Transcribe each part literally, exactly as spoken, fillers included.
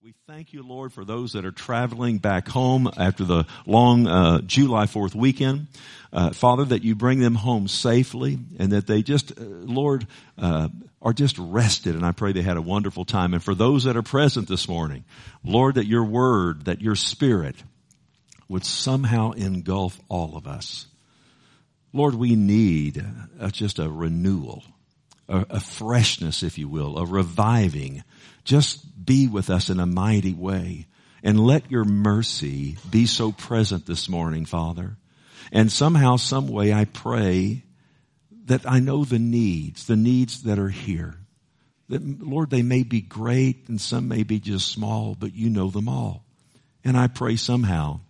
We thank you, Lord, for those that are traveling back home after the long uh, July fourth weekend. Uh, Father, that you bring them home safely and that they just, uh, Lord, uh, are just rested. And I pray they had a wonderful time. And for those that are present this morning, Lord, that your word, that your spirit would somehow engulf all of us. Lord, we need uh, just a renewal, a, a freshness, if you will, a reviving. Just be with us in a mighty way. And let your mercy be so present this morning, Father. And somehow, some way, I pray that I know the needs, the needs that are here. That, Lord, they may be great and some may be just small, but you know them all. And I pray somehow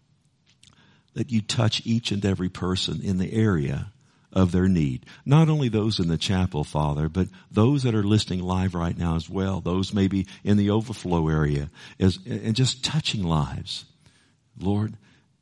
that you touch each and every person in the area of their need. Not only those in the chapel, Father, but those that are listening live right now as well. Those maybe in the overflow area, as, and just touching lives. Lord,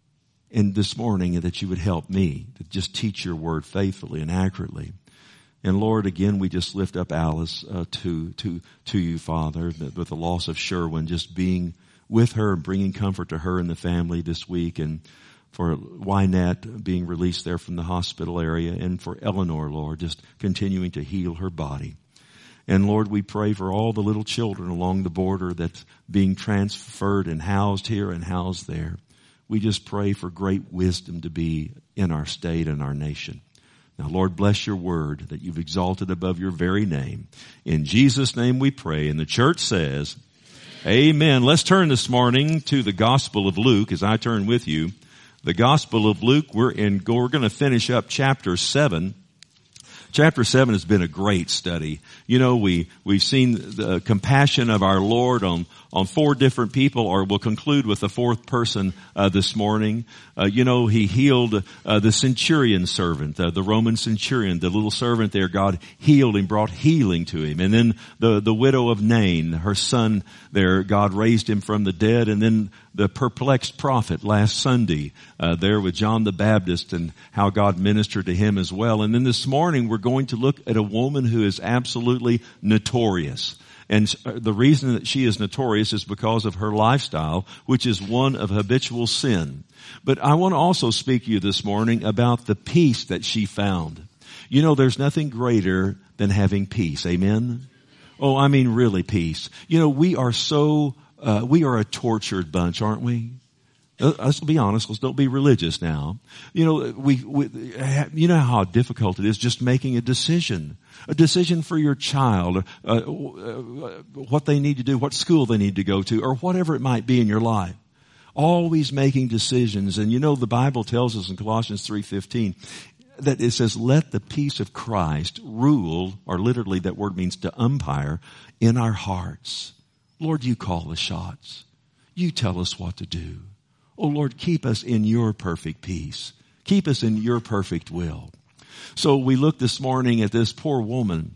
and this morning that you would help me to just teach your word faithfully and accurately. And Lord, again, we just lift up Alice uh, to to to you, Father, with the loss of Sherwin, just being with her and bringing comfort to her and the family this week, and for Wynette being released there from the hospital area, and for Eleanor, Lord, just continuing to heal her body. And Lord, we pray for all the little children along the border that's being transferred and housed here and housed there. We just pray for great wisdom to be in our state and our nation. Now, Lord, bless your word that you've exalted above your very name. In Jesus' name we pray. And the church says, amen. Let's turn this morning to the Gospel of Luke as I turn with you. The Gospel of Luke, we're in, we're going to finish up chapter seven. Chapter seven has been a great study. You know, we, we've seen the compassion of our Lord on, on four different people, or we'll conclude with the fourth person, uh, this morning. Uh, you know, he healed, uh, the centurion servant, uh, the Roman centurion, the little servant there. God healed and brought healing to him. And then the, the widow of Nain, her son there, God raised him from the dead. And then the perplexed prophet last Sunday, uh, there with John the Baptist and how God ministered to him as well. And then this morning we're going to look at a woman who is absolutely notorious. And the reason that she is notorious is because of her lifestyle, which is one of habitual sin. But I want to also speak to you this morning about the peace that she found. You know, there's nothing greater than having peace. Amen? Oh, I mean really peace. You know, we are so, uh, we are a tortured bunch, aren't we? Let's be honest. Let's don't be religious now. You know, we, we, you know how difficult it is just making a decision, a decision for your child, uh, uh, what they need to do, what school they need to go to, or whatever it might be in your life. Always making decisions. And you know, the Bible tells us in Colossians three fifteen that it says, let the peace of Christ rule, or literally that word means to umpire, in our hearts. Lord, you call the shots. You tell us what to do. Oh, Lord, keep us in your perfect peace. Keep us in your perfect will. So we look this morning at this poor woman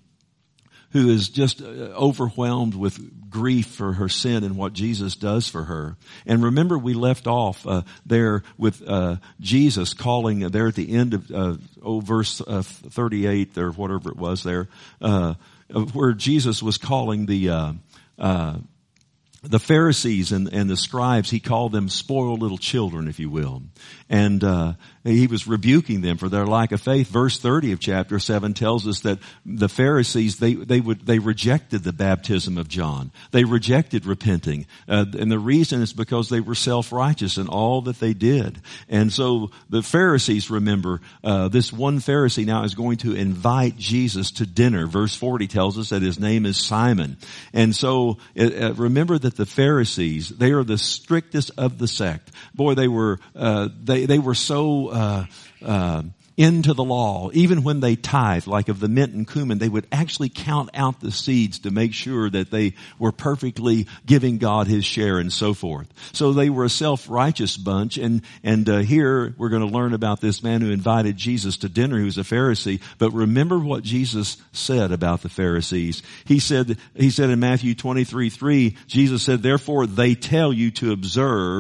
who is just overwhelmed with grief for her sin and what Jesus does for her. And remember, we left off uh, there with uh, Jesus calling, uh, there at the end of, uh, oh, verse uh, thirty-eight or whatever it was there, uh, where Jesus was calling the uh, uh The Pharisees and, and the scribes, he called them spoiled little children, if you will. And uh he was rebuking them for their lack of faith. Verse thirty of chapter seven tells us that the Pharisees, they they would they rejected the baptism of John. They rejected repenting. Uh, and the reason is because they were self-righteous in all that they did. And so the Pharisees, remember, uh this one Pharisee now is going to invite Jesus to dinner. Verse forty tells us that his name is Simon. And so uh, remember that the Pharisees, they are the strictest of the sect. Boy, they were, uh, they, they were so, uh, uh, into the law. Even when they tithe, like of the mint and cumin, they would actually count out the seeds to make sure that they were perfectly giving God his share and so forth. So they were a self-righteous bunch. And, and, uh, here we're going to learn about this man who invited Jesus to dinner, who's a Pharisee. But remember what Jesus said about the Pharisees. He said, he said in Matthew twenty-three three, Jesus said, therefore they tell you to observe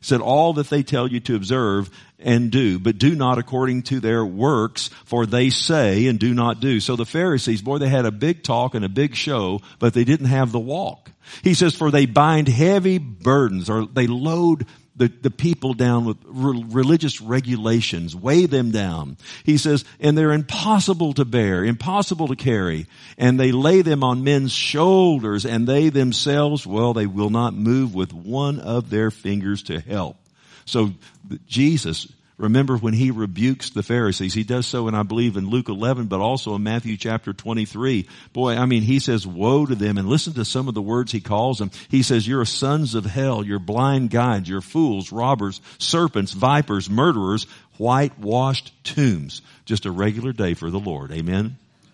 said, all that they tell you to observe and do, but do not according to their works, for they say and do not do. So the Pharisees, boy, they had a big talk and a big show, but they didn't have the walk. He says, for they bind heavy burdens, or they load the, the people down with re- religious regulations, weigh them down. He says, and they're impossible to bear, impossible to carry, and they lay them on men's shoulders, and they themselves, well, they will not move with one of their fingers to help. So Jesus, remember when he rebukes the Pharisees, he does so, and I believe in Luke eleven, but also in Matthew chapter twenty-three. Boy, I mean, he says, woe to them, and listen to some of the words he calls them. He says, you're sons of hell, you're blind guides, you're fools, robbers, serpents, vipers, murderers, whitewashed tombs. Just a regular day for the Lord. Amen.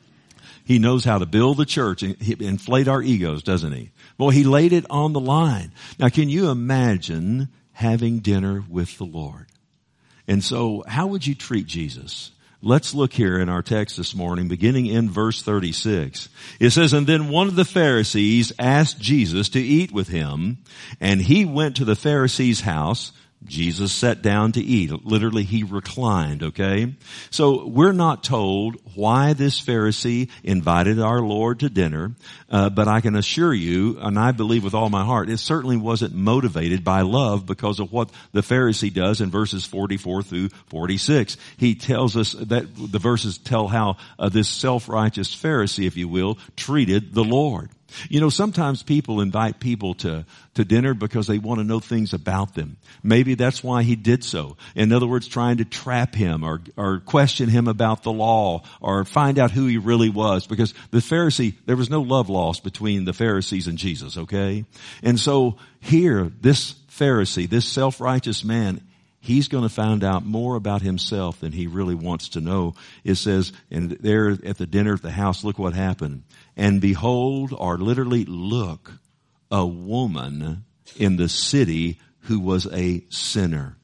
He knows how to build the church and inflate our egos, doesn't he? Boy, he laid it on the line. Now, can you imagine having dinner with the Lord? And so how would you treat Jesus? Let's look here in our text this morning, beginning in verse thirty-six. It says, and then one of the Pharisees asked Jesus to eat with him, and he went to the Pharisee's house. Jesus sat down to eat. Literally, he reclined, okay? So we're not told why this Pharisee invited our Lord to dinner, uh, but I can assure you, and I believe with all my heart, it certainly wasn't motivated by love because of what the Pharisee does in verses forty-four through forty-six. He tells us that the verses tell how uh, this self-righteous Pharisee, if you will, treated the Lord. You know, sometimes people invite people to, to dinner because they want to know things about them. Maybe that's why he did so. In other words, trying to trap him or, or question him about the law or find out who he really was. Because the Pharisee, there was no love lost between the Pharisees and Jesus, okay? And so here, this Pharisee, this self-righteous man, he's going to find out more about himself than he really wants to know. It says, and there at the dinner at the house, look what happened. And behold, or literally look, a woman in the city who was a sinner.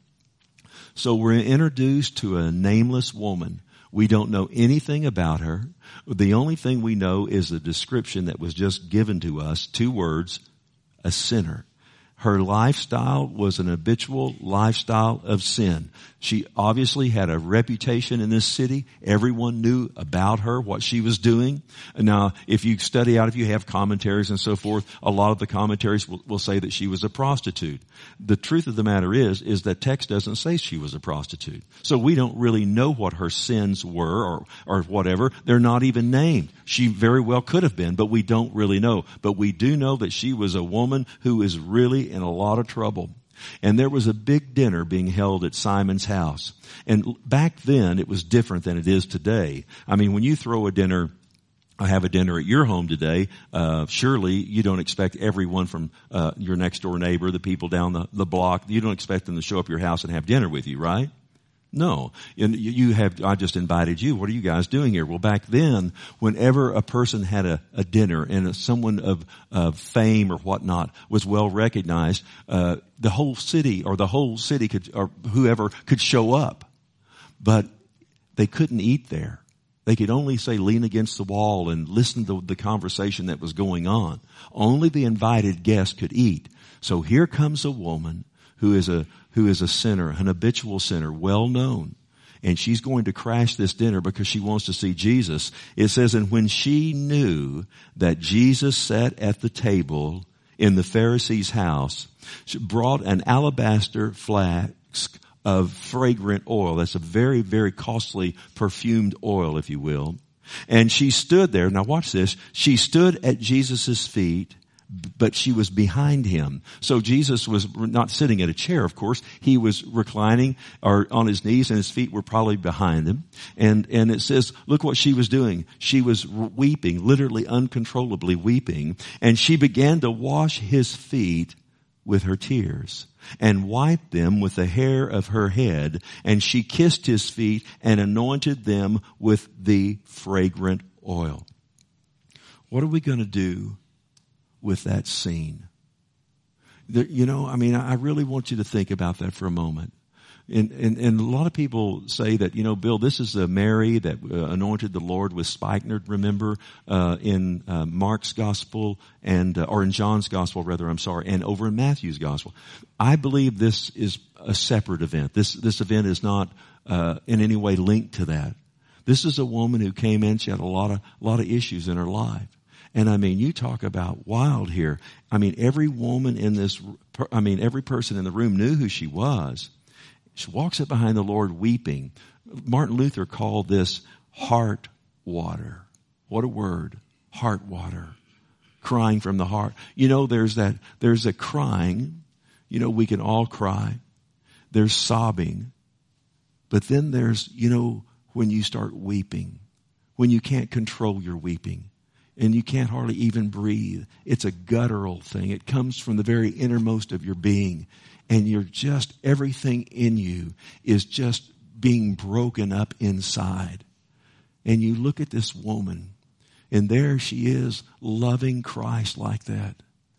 So we're introduced to a nameless woman. We don't know anything about her. The only thing we know is the description that was just given to us, two words, a sinner. Her lifestyle was an habitual lifestyle of sin. She obviously had a reputation in this city. Everyone knew about her, what she was doing. Now, if you study out, if you have commentaries and so forth, a lot of the commentaries will, will say that she was a prostitute. The truth of the matter is, is that text doesn't say she was a prostitute. So we don't really know what her sins were or, or whatever. They're not even named. She very well could have been, but we don't really know. But we do know that she was a woman who is really in a lot of trouble. And there was a big dinner being held at Simon's house. And back then, it was different than it is today. I mean, when you throw a dinner, I have a dinner at your home today, uh, surely you don't expect everyone from uh, your next door neighbor, the people down the, the block, you don't expect them to show up at your house and have dinner with you, right? No. And you have, I just invited you. What are you guys doing here? Well, back then, whenever a person had a, a dinner and someone of, of fame or whatnot was well recognized, uh, the whole city or the whole city could, or whoever could show up. But they couldn't eat there. They could only say lean against the wall and listen to the conversation that was going on. Only the invited guests could eat. So here comes a woman who is a who is a sinner, an habitual sinner, well known. And she's going to crash this dinner because she wants to see Jesus. It says, and when she knew that Jesus sat at the table in the Pharisee's house, she brought an alabaster flask of fragrant oil. That's a very, very costly perfumed oil, if you will. And she stood there. Now watch this. She stood at Jesus' feet, but she was behind him. So Jesus was not sitting at a chair, of course. He was reclining or on his knees, and his feet were probably behind him. And, and it says, look what she was doing. She was weeping, literally uncontrollably weeping. And she began to wash his feet with her tears and wiped them with the hair of her head. And she kissed his feet and anointed them with the fragrant oil. What are we going to do with that scene? The, you know, I mean, I really want you to think about that for a moment. And, and, and a lot of people say that, you know, Bill, this is the Mary that uh, anointed the Lord with spikenard, remember, uh, in uh, Mark's gospel and, uh, or in John's gospel, rather, I'm sorry, and over in Matthew's gospel. I believe this is a separate event. This, this event is not, uh, in any way linked to that. This is a woman who came in, she had a lot of, a lot of issues in her life. And I mean, you talk about wild here. I mean, every woman in this, I mean, every person in the room knew who she was. She walks up behind the Lord weeping. Martin Luther called this heart water. What a word. Heart water. Crying from the heart. You know, there's that, there's a crying. You know, we can all cry. There's sobbing. But then there's, you know, when you start weeping, when you can't control your weeping and you can't hardly even breathe. It's a guttural thing. It comes from the very innermost of your being. And you're just, everything in you is just being broken up inside. And you look at this woman, and there she is, loving Christ like that,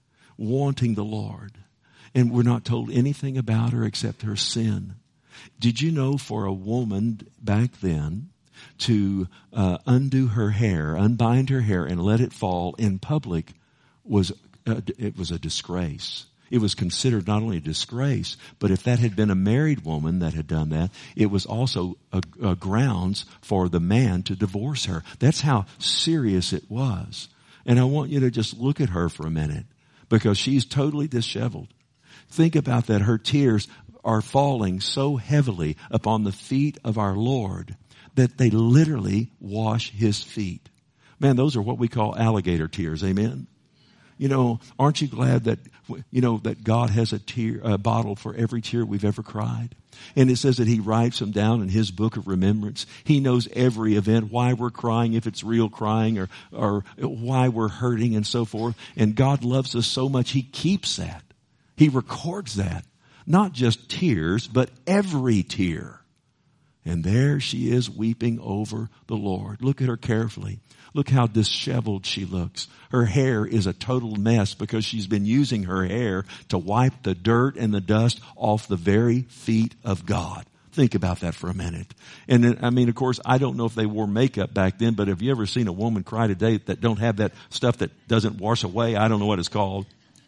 wanting the Lord. And we're not told anything about her except her sin. Did you know for a woman back then to uh, undo her hair, unbind her hair, and let it fall in public was uh, it was a disgrace. It was considered not only a disgrace, but if that had been a married woman that had done that, it was also a, a grounds for the man to divorce her. That's how serious it was. And I want you to just look at her for a minute because she's totally disheveled. Think about that. Her tears are falling so heavily upon the feet of our Lord that they literally wash his feet. Man, those are what we call alligator tears. Amen. You know, aren't you glad that, you know, that God has a tear, a bottle for every tear we've ever cried? And it says that he writes them down in his book of remembrance. He knows every event, why we're crying, if it's real crying, or, or why we're hurting and so forth. And God loves us so much, he keeps that. He records that. Not just tears, but every tear. And there she is weeping over the Lord. Look at her carefully. Look how disheveled she looks. Her hair is a total mess because she's been using her hair to wipe the dirt and the dust off the very feet of God. Think about that for a minute. And then, I mean, of course, I don't know if they wore makeup back then, but have you ever seen a woman cry today that don't have that stuff that doesn't wash away? I don't know what it's called.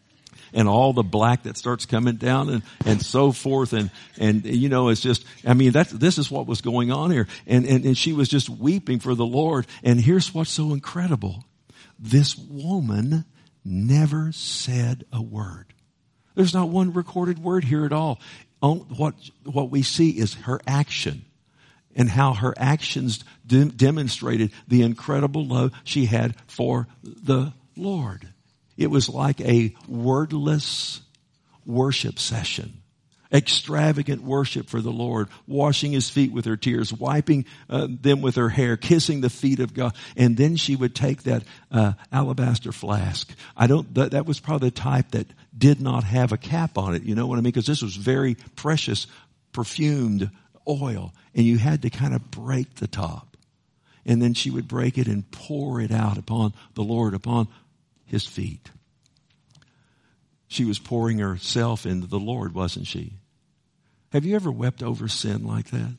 And all the black that starts coming down and, and so forth. And, and, you know, it's just, I mean, that's, this is what was going on here. And, and, and she was just weeping for the Lord. And here's what's so incredible. This woman never said a word. There's not one recorded word here at all. What, what we see is her action and how her actions de- demonstrated the incredible love she had for the Lord. It was like a wordless worship session. Extravagant worship for the Lord, washing his feet with her tears, wiping uh, them with her hair, kissing the feet of God. And then she would take that uh, alabaster flask. I don't, that, that was probably the type that did not have a cap on it. You know what I mean? Because this was very precious, perfumed oil. And you had to kind of break the top. And then she would break it and pour it out upon the Lord, upon his feet. She was pouring herself into the Lord, wasn't she? Have you ever wept over sin like that?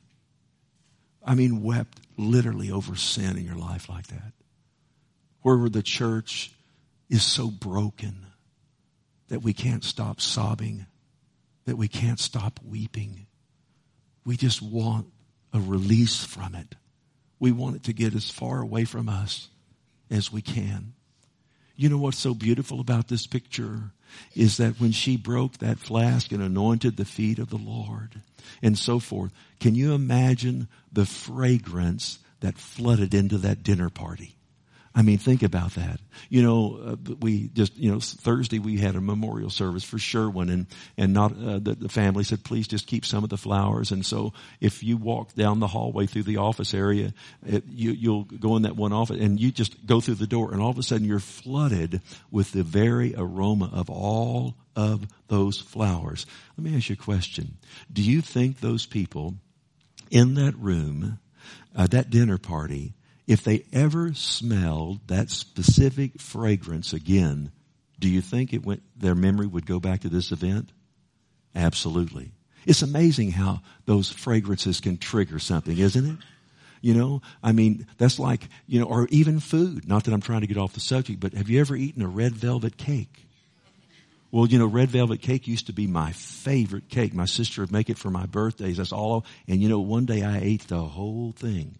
I mean, wept literally over sin in your life like that. Where the church is so broken that we can't stop sobbing, that we can't stop weeping. We just want a release from it. We want it to get as far away from us as we can. You know what's so beautiful about this picture is that when she broke that flask and anointed the feet of the Lord and so forth, can you imagine the fragrance that flooded into that dinner party? I mean, think about that. You know, uh, we just, you know, Thursday we had a memorial service for Sherwin, and, and not, uh, the, the family said, please just keep some of the flowers. And so if you walk down the hallway through the office area, it, you, you'll go in that one office and you just go through the door, and all of a sudden you're flooded with the very aroma of all of those flowers. Let me ask you a question. Do you think those people in that room, uh, that dinner party, if they ever smelled that specific fragrance again, do you think it went, their memory would go back to this event? Absolutely. It's amazing how those fragrances can trigger something, isn't it? You know, I mean, that's like, you know, or even food. Not that I'm trying to get off the subject, but have you ever eaten a red velvet cake? Well, you know, red velvet cake used to be my favorite cake. My sister would make it for my birthdays. That's all. And you know, one day I ate the whole thing.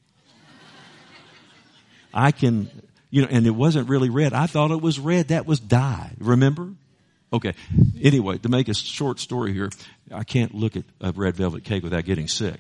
I can, you know, and it wasn't really red. I thought it was red. That was dye. Remember? Okay. Anyway, to make a short story here, I can't look at a red velvet cake without getting sick.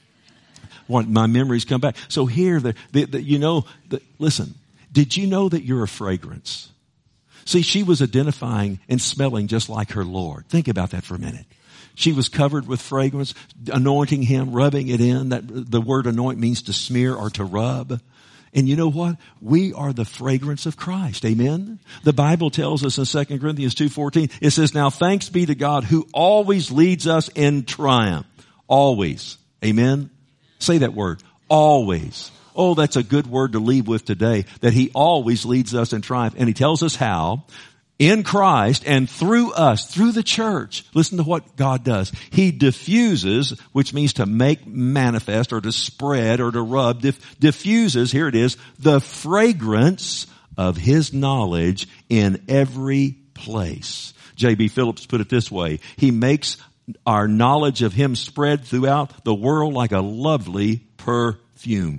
Want my memories come back. So here, the, the, the, you know, the, listen, did you know that you're a fragrance? See, she was identifying and smelling just like her Lord. Think about that for a minute. She was covered with fragrance, anointing him, rubbing it in. That the word anoint means to smear or to rub. And you know what? We are the fragrance of Christ. Amen? The Bible tells us in Second Corinthians two fourteen, it says, now thanks be to God who always leads us in triumph. Always. Amen? Say that word. Always. Oh, that's a good word to leave with today, that he always leads us in triumph. And he tells us how. In Christ and through us, through the church. Listen to what God does. He diffuses, which means to make manifest or to spread or to rub, diff- diffuses, here it is, the fragrance of his knowledge in every place. J B Phillips put it this way. He makes our knowledge of him spread throughout the world like a lovely perfume.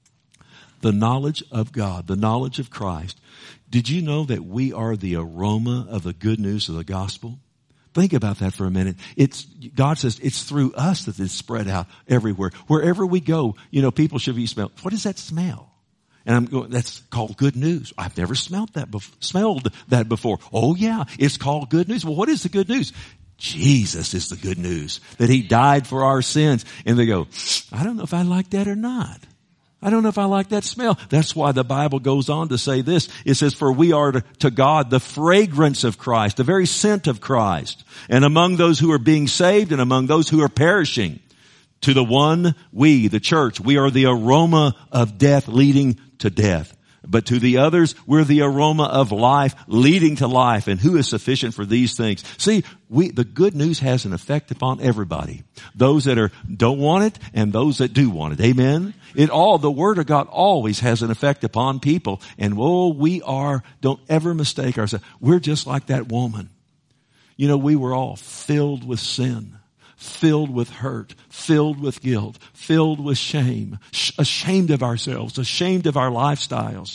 The knowledge of God, the knowledge of Christ. Did you know that we are the aroma of the good news of the gospel? Think about that for a minute. It's, God says it's through us that it's spread out everywhere. Wherever we go, you know, people should be smelled. What does that smell? And I'm going, that's called good news. I've never smelled that before, smelled that before. Oh yeah, it's called good news. Well, what is the good news? Jesus is the good news. That he died for our sins. And they go, I don't know if I like that or not. I don't know if I like that smell. That's why the Bible goes on to say this. It says, for we are to, to God the fragrance of Christ, the very scent of Christ. And among those who are being saved and among those who are perishing, to the one, we, the church, we are the aroma of death leading to death. But to the others, we're the aroma of life leading to life. And who is sufficient for these things? See, we, the good news has an effect upon everybody. Those that are, don't want it and those that do want it. Amen? It all, the word of God always has an effect upon people. And oh, we are, don't ever mistake ourselves. We're just like that woman. You know, we were all filled with sin. Filled with hurt, filled with guilt, filled with shame, ashamed of ourselves, ashamed of our lifestyles.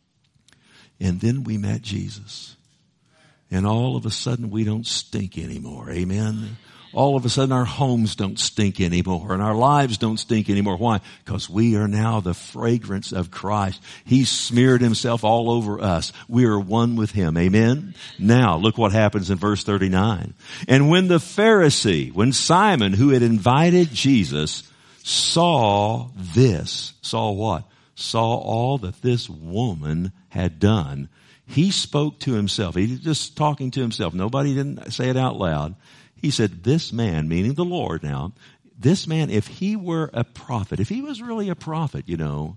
And then we met Jesus. And all of a sudden we don't stink anymore. Amen. All of a sudden our homes don't stink anymore and our lives don't stink anymore. Why? Because we are now the fragrance of Christ. He smeared himself all over us. We are one with him. Amen. Now look what happens in verse thirty-nine. And when the Pharisee, when Simon, who had invited Jesus, saw this, saw what? Saw all that this woman had done. He spoke to himself. He was just talking to himself. Nobody didn't say it out loud. He said, this man, meaning the Lord now, this man, if he were a prophet, if he was really a prophet, you know,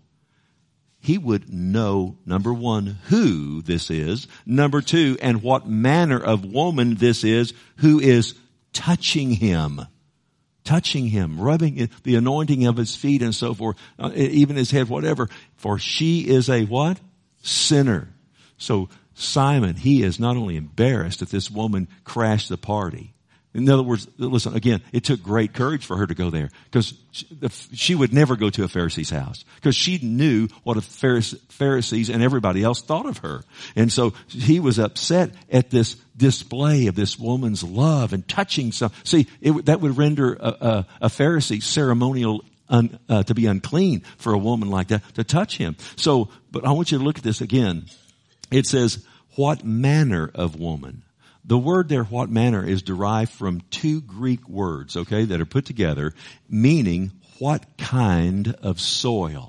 he would know, number one, who this is, number two, and what manner of woman this is who is touching him. Touching him, rubbing the anointing of his feet and so forth, uh, even his head, whatever. For she is a what? Sinner. So Simon, he is not only embarrassed that this woman crashed the party. In other words, listen, again, it took great courage for her to go there because she would never go to a Pharisee's house because she knew what the Pharisees and everybody else thought of her. And so he was upset at this display of this woman's love and touching some. See, it, that would render a, a, a Pharisee ceremonial un, uh, to be unclean for a woman like that to touch him. So, but I want you to look at this again. It says, what manner of woman? The word there, what manner, is derived from two Greek words, okay, that are put together, meaning what kind of soil.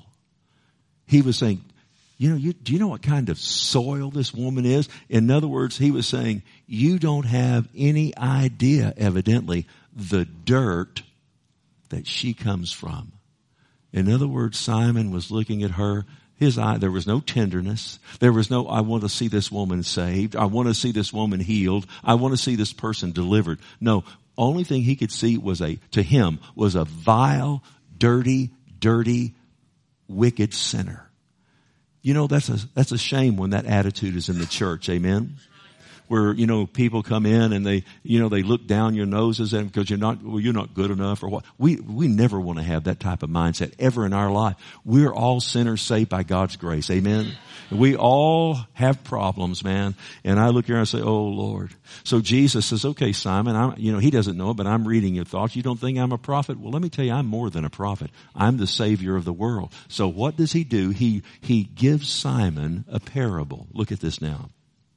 He was saying, you know, you, do you know what kind of soil this woman is? In other words, he was saying, you don't have any idea, evidently, the dirt that she comes from. In other words, Simon was looking at her. His eye, there was no tenderness. There was no, I want to see this woman saved. I want to see this woman healed. I want to see this person delivered. No, only thing he could see was a, to him, was a vile, dirty, dirty, wicked sinner. You know, that's a, that's a shame when that attitude is in the church. Amen. Where, you know, people come in and they, you know, they look down your noses at them because you're not, well, you're not good enough or what. We, we never want to have that type of mindset ever in our life. We're all sinners saved by God's grace. Amen. We all have problems, man. And I look here and I say, oh Lord. So Jesus says, okay, Simon, I'm, you know, he doesn't know it, but I'm reading your thoughts. You don't think I'm a prophet? Well, let me tell you, I'm more than a prophet. I'm the Savior of the world. So what does he do? He, he gives Simon a parable. Look at this now.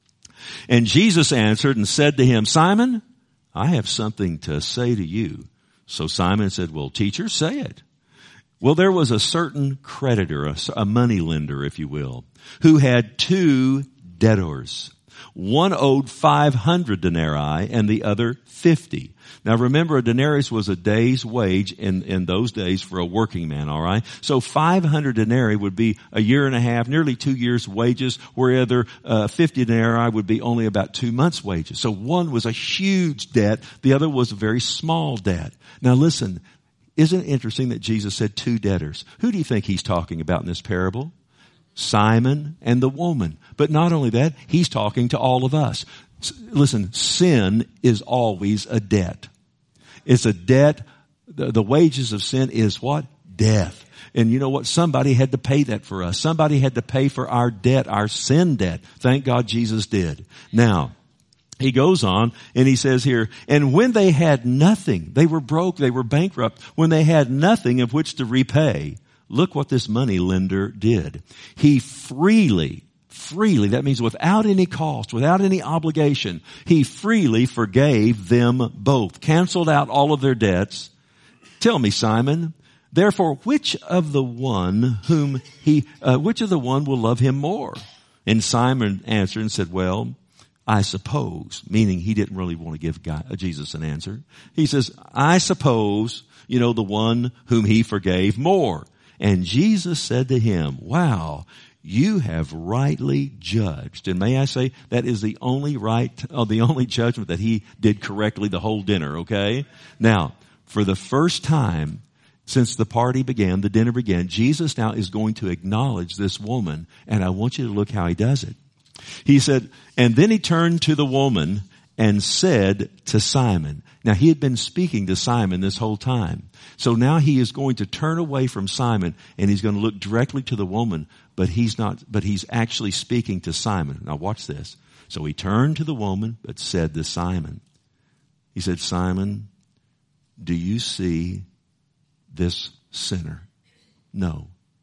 And Jesus answered and said to him, Simon, I have something to say to you. So Simon said, well, teacher, say it. Well, there was a certain creditor, a, a money lender, if you will, who had two debtors. One owed five hundred denarii and the other fifty. Now remember, a denarius was a day's wage in, in those days for a working man, all right? So five hundred denarii would be a year and a half, nearly two years' wages, where other uh, fifty denarii would be only about two months' wages. So one was a huge debt. The other was a very small debt. Now listen, isn't it interesting that Jesus said two debtors? Who do you think he's talking about in this parable? Simon and the woman. But not only that, he's talking to all of us. Listen, sin is always a debt. It's a debt. The, the wages of sin is what? Death. And you know what? Somebody had to pay that for us. Somebody had to pay for our debt, our sin debt. Thank God Jesus did. Now, he goes on and he says here, and when they had nothing, they were broke, they were bankrupt, when they had nothing of which to repay, look what this money lender did. He freely Freely, that means without any cost, without any obligation, he freely forgave them both, canceled out all of their debts. Tell me, Simon, therefore, which of the one whom he, uh, which of the one will love him more? And Simon answered and said, well, I suppose, meaning he didn't really want to give God, uh, Jesus an answer. He says, I suppose, you know, the one whom he forgave more. And Jesus said to him, wow, you have rightly judged. And may I say, that is the only right, oh, the only judgment that he did correctly the whole dinner, okay? Now, for the first time since the party began, the dinner began, Jesus now is going to acknowledge this woman, and I want you to look how he does it. He said, and then he turned to the woman and said to Simon. Now, he had been speaking to Simon this whole time. So now he is going to turn away from Simon and he's going to look directly to the woman, but he's not, but he's actually speaking to Simon. Now watch this. So he turned to the woman, but said to Simon, he said, Simon, do you see this sinner? No.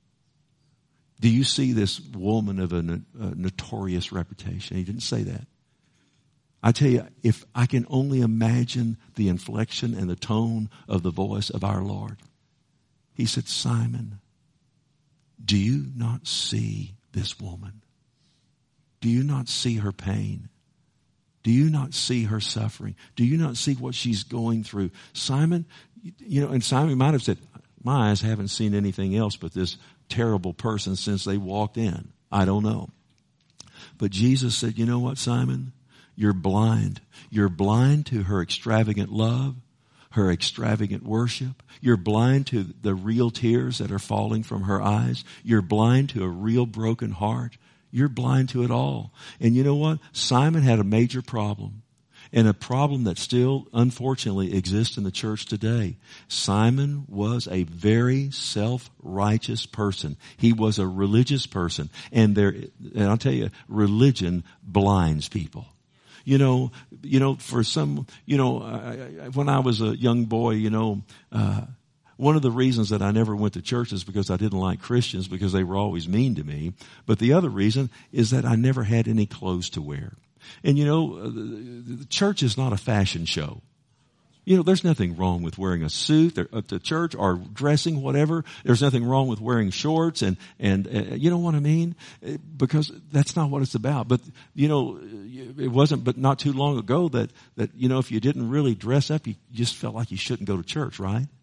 Do you see this woman of a, a notorious reputation? He didn't say that. I tell you, if I can only imagine the inflection and the tone of the voice of our Lord. He said, Simon, do you not see this woman? Do you not see her pain? Do you not see her suffering? Do you not see what she's going through? Simon, you know, and Simon might have said, my eyes haven't seen anything else but this terrible person since they walked in. I don't know. But Jesus said, you know what, Simon? You're blind. You're blind to her extravagant love, her extravagant worship. You're blind to the real tears that are falling from her eyes. You're blind to a real broken heart. You're blind to it all. And you know what? Simon had a major problem, and a problem that still, unfortunately, exists in the church today. Simon was a very self-righteous person. He was a religious person. And there, and I'll tell you, religion blinds people. You know, you know, for some, you know, I, I, when I was a young boy, you know, uh, one of the reasons that I never went to church is because I didn't like Christians because they were always mean to me. But the other reason is that I never had any clothes to wear. And you know, the, the church is not a fashion show. You know, there's nothing wrong with wearing a suit to church or dressing, whatever. There's nothing wrong with wearing shorts and, and, uh, you know what I mean? Because that's not what it's about. But, you know, it wasn't, but not too long ago that, that, you know, if you didn't really dress up, you just felt like you shouldn't go to church, right?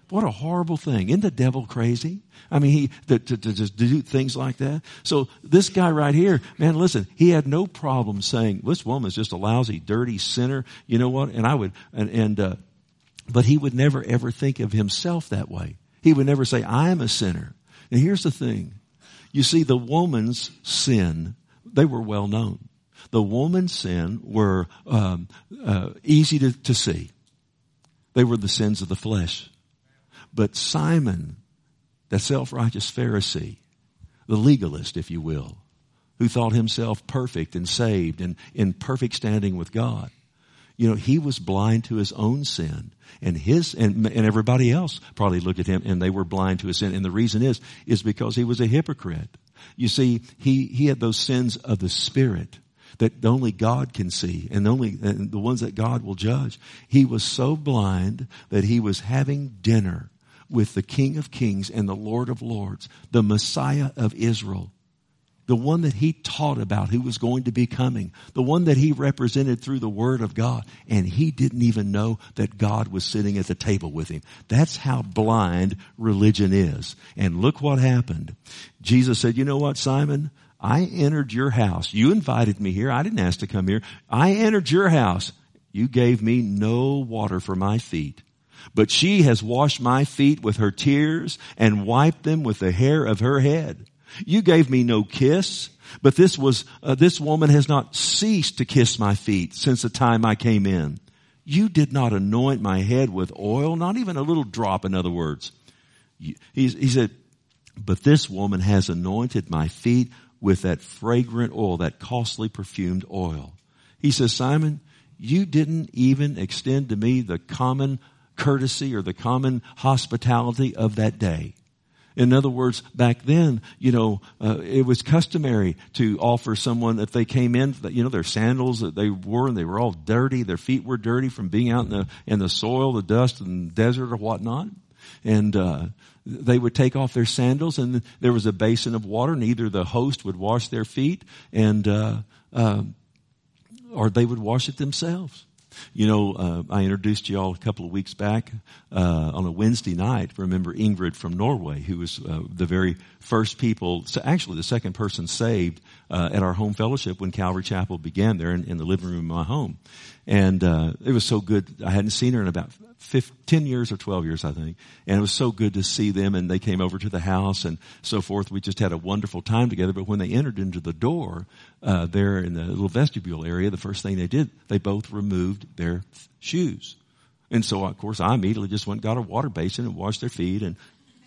What a horrible thing. Isn't the devil crazy? I mean, he, to, to, to just do things like that. So this guy right here, man, listen, he had no problem saying, this woman's just a lousy, dirty sinner. You know what? And I would, and, and, uh, but he would never ever think of himself that way. He would never say, I am a sinner. And here's the thing. You see, the woman's sin, they were well known. The woman's sin were um, uh, easy to, to see. They were the sins of the flesh. But Simon, the self-righteous Pharisee, the legalist, if you will, who thought himself perfect and saved and in perfect standing with God, you know, he was blind to his own sin. And his, and, and everybody else probably looked at him and they were blind to his sin. And the reason is, is because he was a hypocrite. You see, he, he had those sins of the Spirit that only God can see and only and the ones that God will judge. He was so blind that he was having dinner with the King of Kings and the Lord of Lords, the Messiah of Israel, the one that he taught about who was going to be coming, the one that he represented through the Word of God. And he didn't even know that God was sitting at the table with him. That's how blind religion is. And look what happened. Jesus said, you know what, Simon? I entered your house. You invited me here. I didn't ask to come here. I entered your house. You gave me no water for my feet. But she has washed my feet with her tears and wiped them with the hair of her head. You gave me no kiss, but this was, uh, this woman has not ceased to kiss my feet since the time I came in. You did not anoint my head with oil, not even a little drop, in other words. He, he said, but this woman has anointed my feet with that fragrant oil, that costly perfumed oil. He says, Simon, you didn't even extend to me the common courtesy or the common hospitality of that day. In other words, back then, you know, uh, it was customary to offer someone, if they came in, you know, their sandals that they wore and they were all dirty, their feet were dirty from being out in the, in the soil, the dust and desert or whatnot. And, uh, they would take off their sandals and there was a basin of water and either the host would wash their feet and, uh, uh, or they would wash it themselves. You know, uh, I introduced you all a couple of weeks back uh, on a Wednesday night. Remember Ingrid from Norway, who was uh, the very first people, so actually the second person saved uh, at our home fellowship when Calvary Chapel began there in, in the living room of my home. And uh, it was so good. I hadn't seen her in about fifteen, ten years or twelve years, I think. And it was so good to see them. And they came over to the house and so forth. We just had a wonderful time together. But when they entered into the door uh, there in the little vestibule area, the first thing they did, they both removed their shoes. And so, of course, I immediately just went and got a water basin and washed their feet. And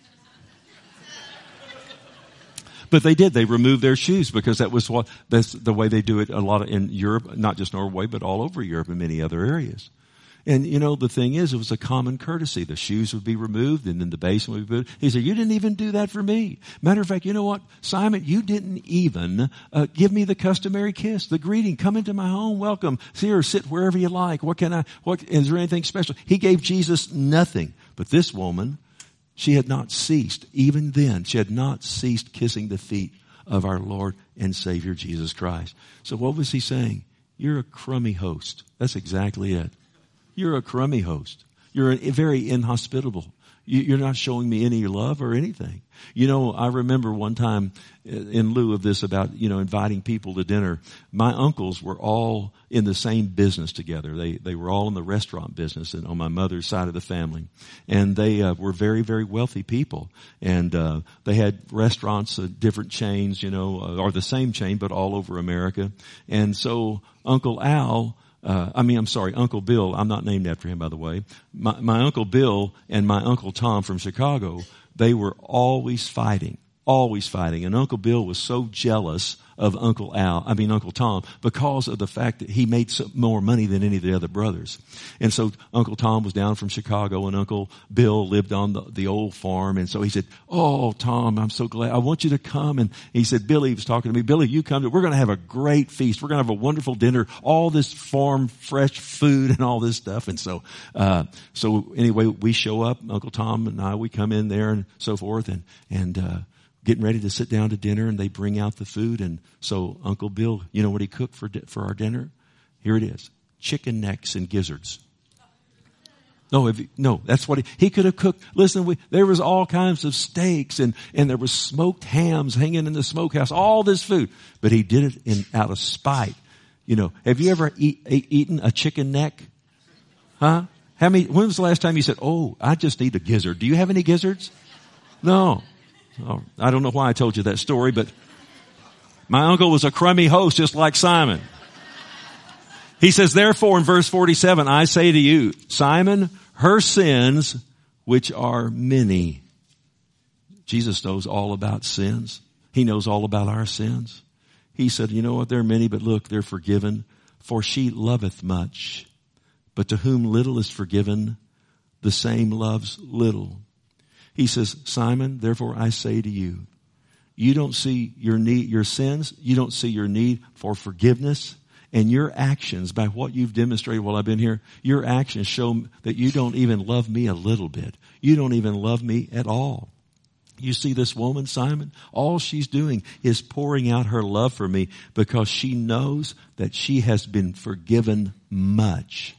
But they did. They removed their shoes because that was what, that's the way they do it a lot of, in Europe, not just Norway, but all over Europe and many other areas. And, you know, the thing is, it was a common courtesy. The shoes would be removed and then the basin would be removed. He said, you didn't even do that for me. Matter of fact, you know what, Simon, you didn't even uh, give me the customary kiss, the greeting. Come into my home. Welcome. Here, sit wherever you like. What can I, what, is there anything special? He gave Jesus nothing. But this woman, she had not ceased. Even then, she had not ceased kissing the feet of our Lord and Savior Jesus Christ. So what was he saying? You're a crummy host. That's exactly it. You're a crummy host. You're very inhospitable. You're not showing me any love or anything. You know, I remember one time in lieu of this about, you know, inviting people to dinner, my uncles were all in the same business together. They, they were all in the restaurant business and on my mother's side of the family. And they uh, were very, very wealthy people. And, uh, they had restaurants, uh, different chains, you know, uh, or the same chain, but all over America. And so Uncle Al, Uh, I mean, I'm sorry, Uncle Bill. I'm not named after him, by the way. My, my Uncle Bill and my Uncle Tom from Chicago, they were always fighting, always fighting. And Uncle Bill was so jealous of Uncle Al, I mean Uncle Tom, because of the fact that he made some more money than any of the other brothers. And so Uncle Tom was down from Chicago and Uncle Bill lived on the, the old farm. And so he said, oh, Tom, I'm so glad. I want you to come. And he said, Billy, he was talking to me, Billy, you come to, we're going to have a great feast. We're going to have a wonderful dinner, all this farm fresh food and all this stuff. And so, uh, so anyway, we show up, Uncle Tom and I, we come in there and so forth and, and, uh, getting ready to sit down to dinner and they bring out the food. And so Uncle Bill, you know what he cooked for, for our dinner? Here it is. Chicken necks and gizzards. No, if, no, that's what he, he could have cooked. Listen, we, there was all kinds of steaks and, and there was smoked hams hanging in the smokehouse, all this food. But he did it in, out of spite. You know, have you ever eat, eat, eaten a chicken neck? Huh? How many, when was the last time you said, oh, I just need a gizzard? Do you have any gizzards? No. Oh, I don't know why I told you that story, but my uncle was a crummy host just like Simon. He says, therefore, in verse forty-seven, I say to you, Simon, her sins, which are many. Jesus knows all about sins. He knows all about our sins. He said, you know what, they're many, but look, they're forgiven. For she loveth much. But to whom little is forgiven, the same loves little. He says, Simon, therefore I say to you, you don't see your need, your sins. You don't see your need for forgiveness. And your actions, by what you've demonstrated while I've been here, your actions show that you don't even love me a little bit. You don't even love me at all. You see this woman, Simon? All she's doing is pouring out her love for me because she knows that she has been forgiven much.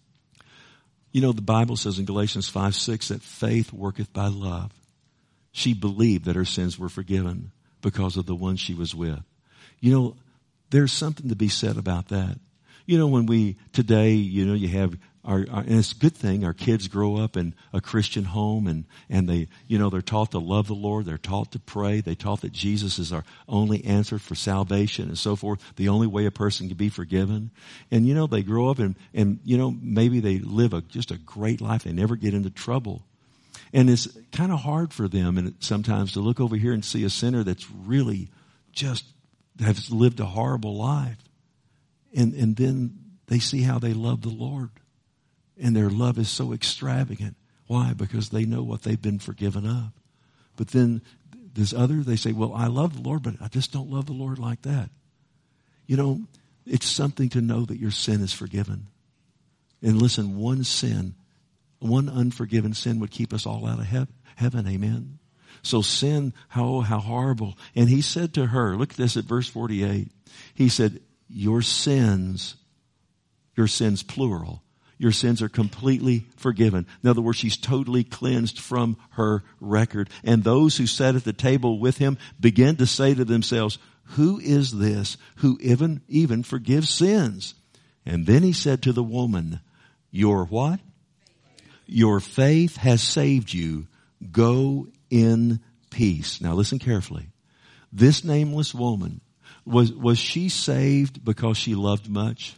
You know, the Bible says in Galatians five six that faith worketh by love. She believed that her sins were forgiven because of the one she was with. You know, there's something to be said about that. You know, when we, today, you know, you have our, our, and it's a good thing, our kids grow up in a Christian home and, and they, you know, they're taught to love the Lord. They're taught to pray. They taught that Jesus is our only answer for salvation and so forth. The only way a person can be forgiven. And, you know, they grow up and, and, you know, maybe they live a, just a great life. They never get into trouble. And it's kind of hard for them and sometimes to look over here and see a sinner that's really just has lived a horrible life. And, and then they see how they love the Lord. And their love is so extravagant. Why? Because they know what they've been forgiven of. But then there's others, they say, well, I love the Lord, but I just don't love the Lord like that. You know, it's something to know that your sin is forgiven. And listen, one sin, one unforgiven sin would keep us all out of heaven. heaven amen. So sin, how, how horrible. And he said to her, look at this at verse forty-eight. He said, your sins, your sins plural, your sins are completely forgiven. In other words, she's totally cleansed from her record. And those who sat at the table with him began to say to themselves, who is this who even, even forgives sins? And then he said to the woman, your what? Your faith has saved you. Go in peace. Now listen carefully. This nameless woman, was, was she saved because she loved much?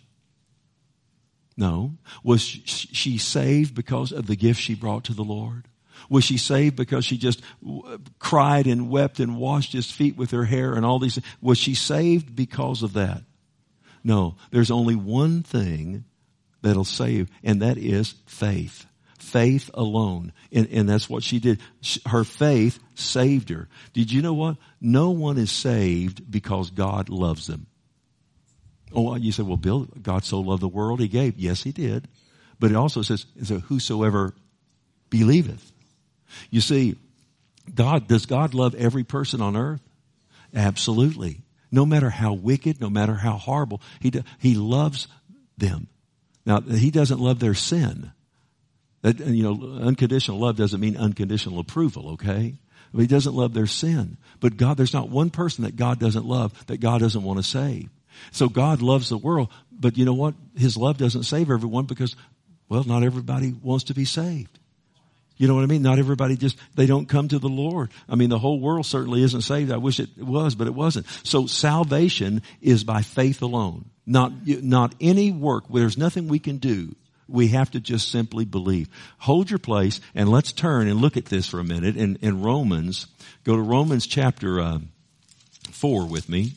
No. Was she saved because of the gift she brought to the Lord? Was she saved because she just cried and wept and washed his feet with her hair and all these things? Was she saved because of that? No. There's only one thing that'll save, and that is faith. Faith alone. And, and that's what she did. Her faith saved her. Did you know what? No one is saved because God loves them. Oh, you say, well, Bill, God so loved the world, he gave. Yes, he did. But it also says, so whosoever believeth. You see, God, does God love every person on earth? Absolutely. No matter how wicked, no matter how horrible, he, he loves them. Now, he doesn't love their sin. That, you know, unconditional love doesn't mean unconditional approval, okay? But he doesn't love their sin. But God, there's not one person that God doesn't love, that God doesn't want to save. So God loves the world, but you know what? His love doesn't save everyone because, well, not everybody wants to be saved. You know what I mean? Not everybody just, they don't come to the Lord. I mean, the whole world certainly isn't saved. I wish it was, but it wasn't. So salvation is by faith alone. Not, not any work. There's nothing we can do. We have to just simply believe. Hold your place and let's turn and look at this for a minute in, in Romans. Go to Romans chapter uh, four with me.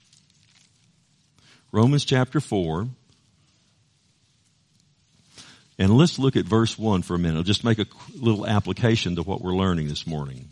Romans chapter four. And let's look at verse one for a minute. I'll just make a little application to what we're learning this morning.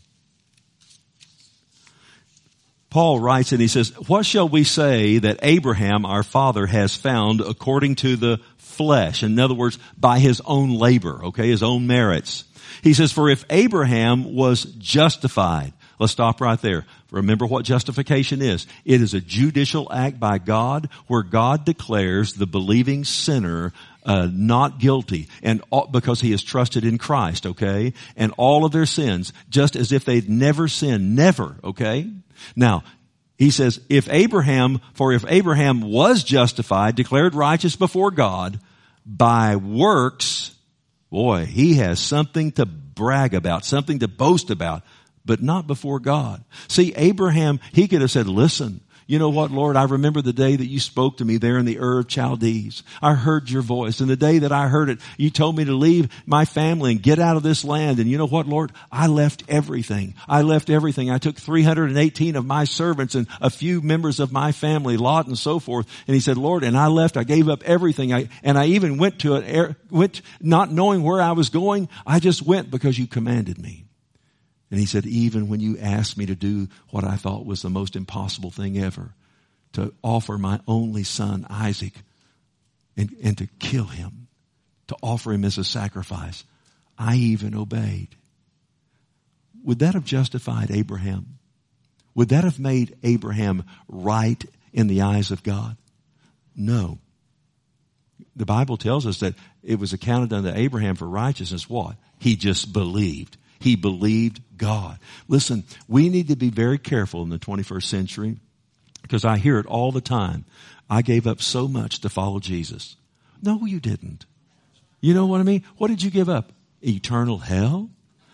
Paul writes and he says, what shall we say that Abraham, our father, has found according to the flesh? In other words, by his own labor, okay, his own merits. He says, for if Abraham was justified, let's stop right there. Remember what justification is. It is a judicial act by God where God declares the believing sinner uh, not guilty, and all, because he has trusted in Christ, okay? And all of their sins, just as if they'd never sinned, never, okay? Now, he says, if Abraham, for if Abraham was justified, declared righteous before God by works, boy, he has something to brag about, something to boast about, but not before God. See, Abraham, he could have said, listen, you know what, Lord, I remember the day that you spoke to me there in the Ur of Chaldees. I heard your voice. And the day that I heard it, you told me to leave my family and get out of this land. And you know what, Lord? I left everything. I left everything. I took three hundred eighteen of my servants and a few members of my family, Lot and so forth. And he said, Lord, and I left. I gave up everything. I, and I even went to it, went not knowing where I was going. I just went because you commanded me. And he said, even when you asked me to do what I thought was the most impossible thing ever, to offer my only son, Isaac, and, and to kill him, to offer him as a sacrifice, I even obeyed. Would that have justified Abraham? Would that have made Abraham right in the eyes of God? No. The Bible tells us that it was accounted unto Abraham for righteousness. What? He just believed. He believed God. Listen, we need to be very careful in the twenty-first century because I hear it all the time. I gave up so much to follow Jesus. No, you didn't. You know what I mean? What did you give up? Eternal hell?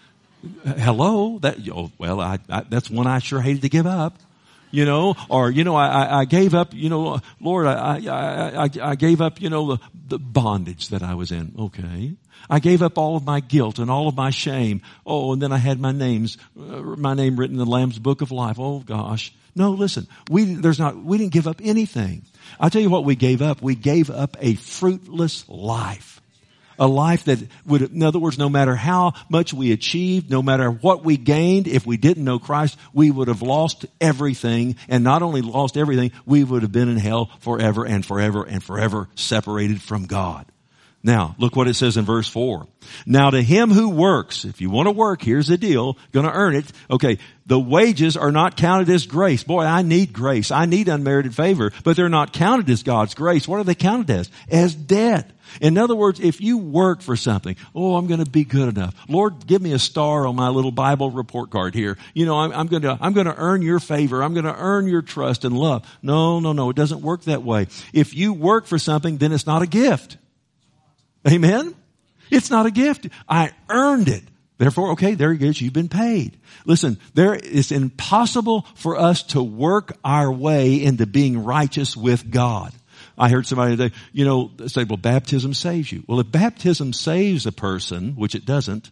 Hello? That, oh, well, I, I, that's one I sure hated to give up. You know, or, you know, I, I gave up, you know, Lord, I, I, I, I gave up, you know, the, the bondage that I was in. Okay. I gave up all of my guilt and all of my shame. Oh, and then I had my names, uh, my name written in the Lamb's Book of Life. Oh gosh. No, listen, we, there's not, we didn't give up anything. I'll tell you what we gave up. We gave up a fruitless life. A life that would, in other words, no matter how much we achieved, no matter what we gained, if we didn't know Christ, we would have lost everything. And not only lost everything, we would have been in hell forever and forever and forever separated from God. Now, look what it says in verse four. Now to him who works, if you want to work, here's the deal, gonna earn it. Okay, the wages are not counted as grace. Boy, I need grace. I need unmerited favor, but they're not counted as God's grace. What are they counted as? As debt. In other words, if you work for something, oh, I'm going to be good enough. Lord, give me a star on my little Bible report card here. You know, I'm, I'm going to, I'm going to earn your favor. I'm going to earn your trust and love. No, no, no. It doesn't work that way. If you work for something, then it's not a gift. Amen? It's not a gift. I earned it. Therefore, okay, there it is. You've been paid. Listen, there it's impossible for us to work our way into being righteous with God. I heard somebody today, you know, say, well, baptism saves you. Well, if baptism saves a person, which it doesn't,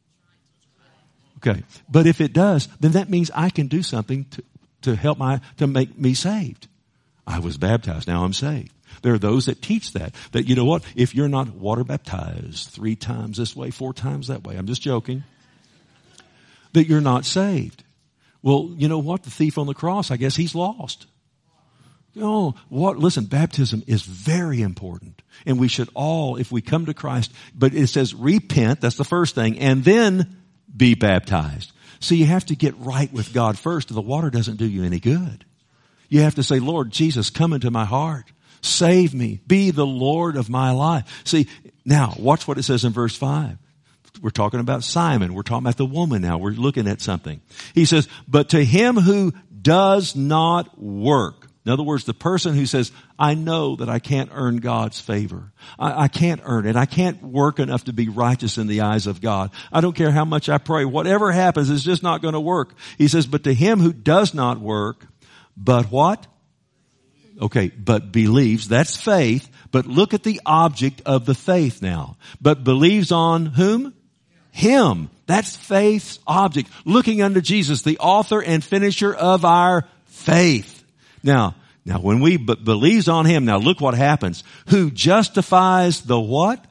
okay, but if it does, then that means I can do something to, to help my, to make me saved. I was baptized, now I'm saved. There are those that teach that, that you know what, if you're not water baptized three times this way, four times that way, I'm just joking, that you're not saved. Well, you know what, the thief on the cross, I guess he's lost. Oh, what? Listen, baptism is very important. And we should all, if we come to Christ, but it says repent, that's the first thing, and then be baptized. So you have to get right with God first. The water doesn't do you any good. You have to say, Lord Jesus, come into my heart. Save me. Be the Lord of my life. See, now, watch what it says in verse five. We're talking about Simon. We're talking about the woman now. We're looking at something. He says, but to him who does not work. In other words, the person who says, I know that I can't earn God's favor. I, I can't earn it. I can't work enough to be righteous in the eyes of God. I don't care how much I pray. Whatever happens, it's just not going to work. He says, but to him who does not work, but what? Okay, but believes. That's faith. But look at the object of the faith now. But believes on whom? Him. That's faith's object. Looking unto Jesus, the author and finisher of our faith. Now, now when we b- believes on him, now look what happens. Who justifies the what?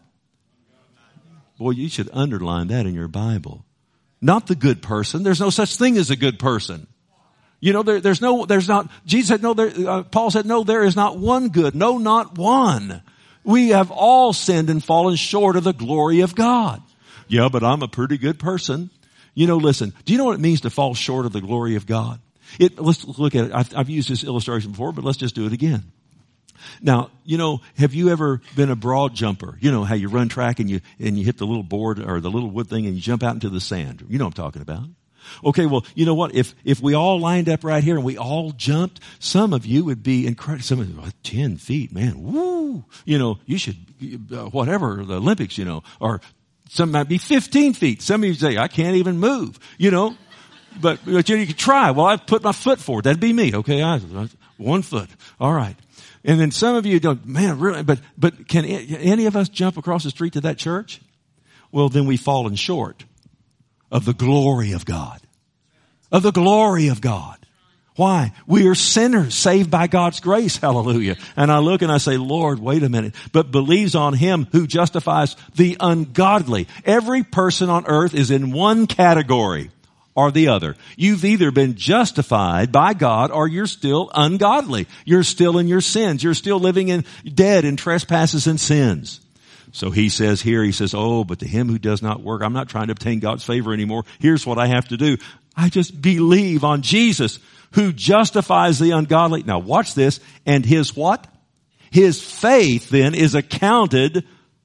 Boy, you should underline that in your Bible. Not the good person. There's no such thing as a good person. You know, there, there's no, there's not, Jesus said no, there, uh, Paul said no, there is not one good. No, not one. We have all sinned and fallen short of the glory of God. Yeah, but I'm a pretty good person. You know, listen, do you know what it means to fall short of the glory of God? It, let's look at it. I've, I've used this illustration before, but let's just do it again. Now, you know, have you ever been a broad jumper? You know how you run track and you, and you hit the little board or the little wood thing and you jump out into the sand. You know what I'm talking about. Okay, well, you know what? If, if we all lined up right here and we all jumped, some of you would be incredible. Some of you, oh, ten feet, man, woo. You know, you should, uh, whatever, the Olympics, you know, or some might be fifteen feet. Some of you say, I can't even move, you know, but, but you, know, you could try. Well, I put my foot forward. That'd be me. Okay. I, I, one foot. All right. And then some of you don't, man, really, but, but can any of us jump across the street to that church? Well, then we've fallen short of the glory of God. Of the glory of God. Why? We are sinners saved by God's grace. Hallelujah. And I look and I say, Lord, wait a minute. But believes on him who justifies the ungodly. Every person on earth is in one category or the other. You've either been justified by God or you're still ungodly. You're still in your sins. You're still living in dead in trespasses and sins. So he says here, he says, oh, but to him who does not work, I'm not trying to obtain God's favor anymore. Here's what I have to do. I just believe on Jesus who justifies the ungodly. Now watch this. And his what? His faith then is accounted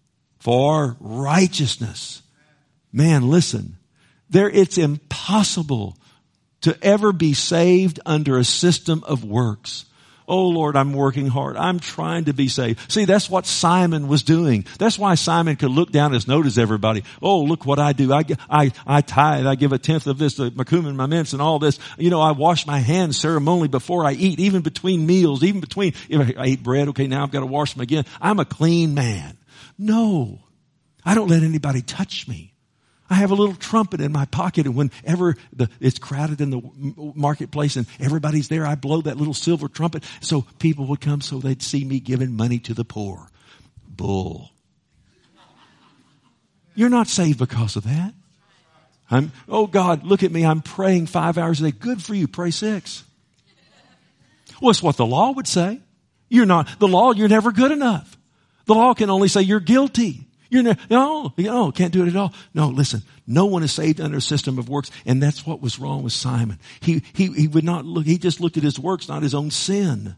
for righteousness. Man, listen, there, it's impossible to ever be saved under a system of works. Oh Lord, I'm working hard. I'm trying to be saved. See, that's what Simon was doing. That's why Simon could look down his note as everybody. Oh, look what I do. I, I, I tithe. I give a tenth of this to my cumin, my mints and all this. You know, I wash my hands ceremonially before I eat, even between meals, even between, if I ate bread, okay, now I've got to wash them again. I'm a clean man. No, I don't let anybody touch me. I have a little trumpet in my pocket, and whenever the, it's crowded in the marketplace and everybody's there, I blow that little silver trumpet so people would come so they'd see me giving money to the poor. Bull. You're not saved because of that. I'm, oh God, look at me. I'm praying five hours a day. Good for you. Pray six. Well, it's what the law would say. You're not, the law, you're never good enough. The law can only say you're guilty. You're ne- no, no, can't do it at all. No, listen, no one is saved under a system of works, and that's what was wrong with Simon. He, he, he would not look, he just looked at his works, not his own sin.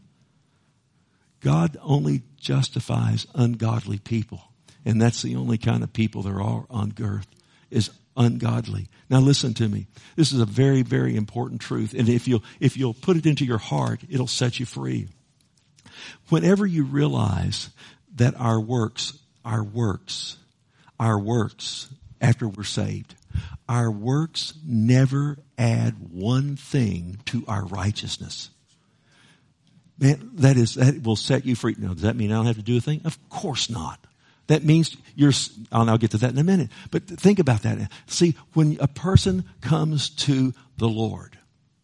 God only justifies ungodly people, and that's the only kind of people there are on earth, is ungodly. Now listen to me. This is a very, very important truth, and if you'll, if you'll put it into your heart, it'll set you free. Whenever you realize that our works Our works, our works, after we're saved, our works never add one thing to our righteousness. Man, that is, that will set you free. Now, does that mean I don't have to do a thing? Of course not. That means you're, and I'll get to that in a minute. But think about that. See, when a person comes to the Lord,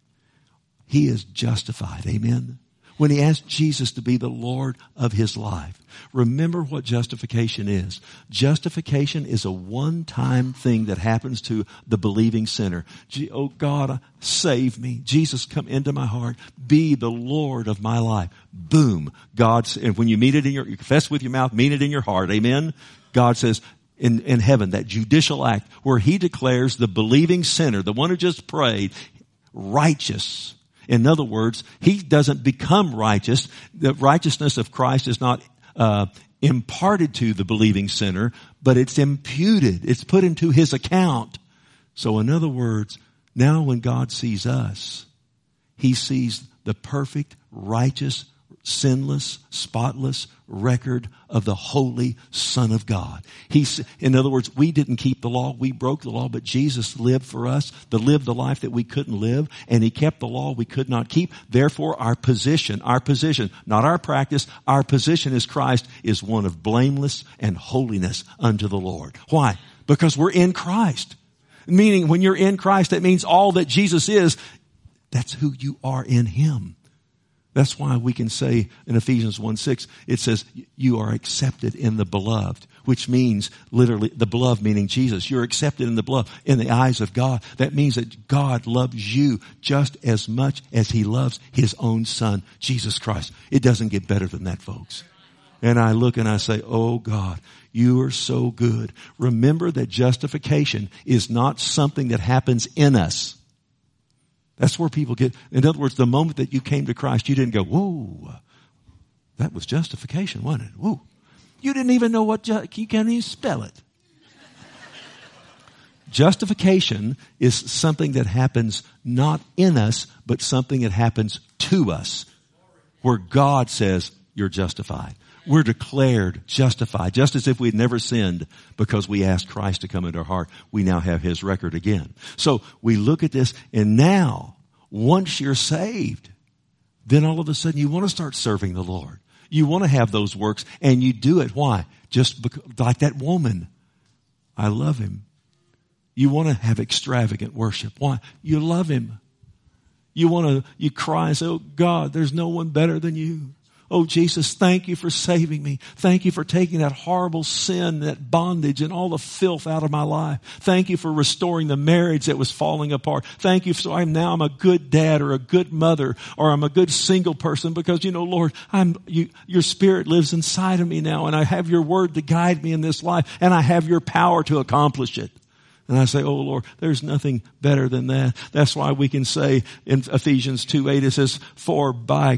he is justified. Amen. When he asked Jesus to be the Lord of his life. Remember what justification is. Justification is a one-time thing that happens to the believing sinner. Oh God, save me. Jesus, come into my heart. Be the Lord of my life. Boom. God, and when you mean it in your, you confess with your mouth, mean it in your heart. Amen. God says, in, in heaven, that judicial act where he declares the believing sinner, the one who just prayed, righteous. In other words, he doesn't become righteous. The righteousness of Christ is not uh, imparted to the believing sinner, but it's imputed. It's put into his account. So in other words, now when God sees us, he sees the perfect, righteous, sinless, spotless record of the holy Son of God. He's, in other words, we didn't keep the law. We broke the law, but Jesus lived for us to live the life that we couldn't live, and he kept the law we could not keep. Therefore, our position, our position, not our practice, our position as Christ is one of blameless and holiness unto the Lord. Why? Because we're in Christ. Meaning, when you're in Christ, that means all that Jesus is, that's who you are in him. That's why we can say in Ephesians one six, it says, you are accepted in the beloved, which means literally the beloved meaning Jesus. You're accepted in the beloved in the eyes of God. That means that God loves you just as much as he loves his own son, Jesus Christ. It doesn't get better than that, folks. And I look and I say, oh God, you are so good. Remember that justification is not something that happens in us. That's where people get, in other words, the moment that you came to Christ, you didn't go, whoa, That was justification, wasn't it? Woo. You didn't even know what, ju- you can't even spell it. Justification is something that happens not in us, but something that happens to us. Where God says, you're justified. We're declared justified, just as if we'd never sinned because we asked Christ to come into our heart. We now have his record again. So we look at this, and now, once you're saved, then all of a sudden you want to start serving the Lord. You want to have those works, and you do it. Why? Just because, like that woman. I love him. You want to have extravagant worship. Why? You love him. You want to, you cry and say, oh God, there's no one better than you. Oh Jesus, thank you for saving me. Thank you for taking that horrible sin, that bondage and all the filth out of my life. Thank you for restoring the marriage that was falling apart. Thank you. So I'm now I'm a good dad or a good mother or I'm a good single person because, you know, Lord, I'm, you, your spirit lives inside of me now and I have your word to guide me in this life and I have your power to accomplish it. And I say, oh Lord, there's nothing better than that. That's why we can say in Ephesians two eight, it says, for by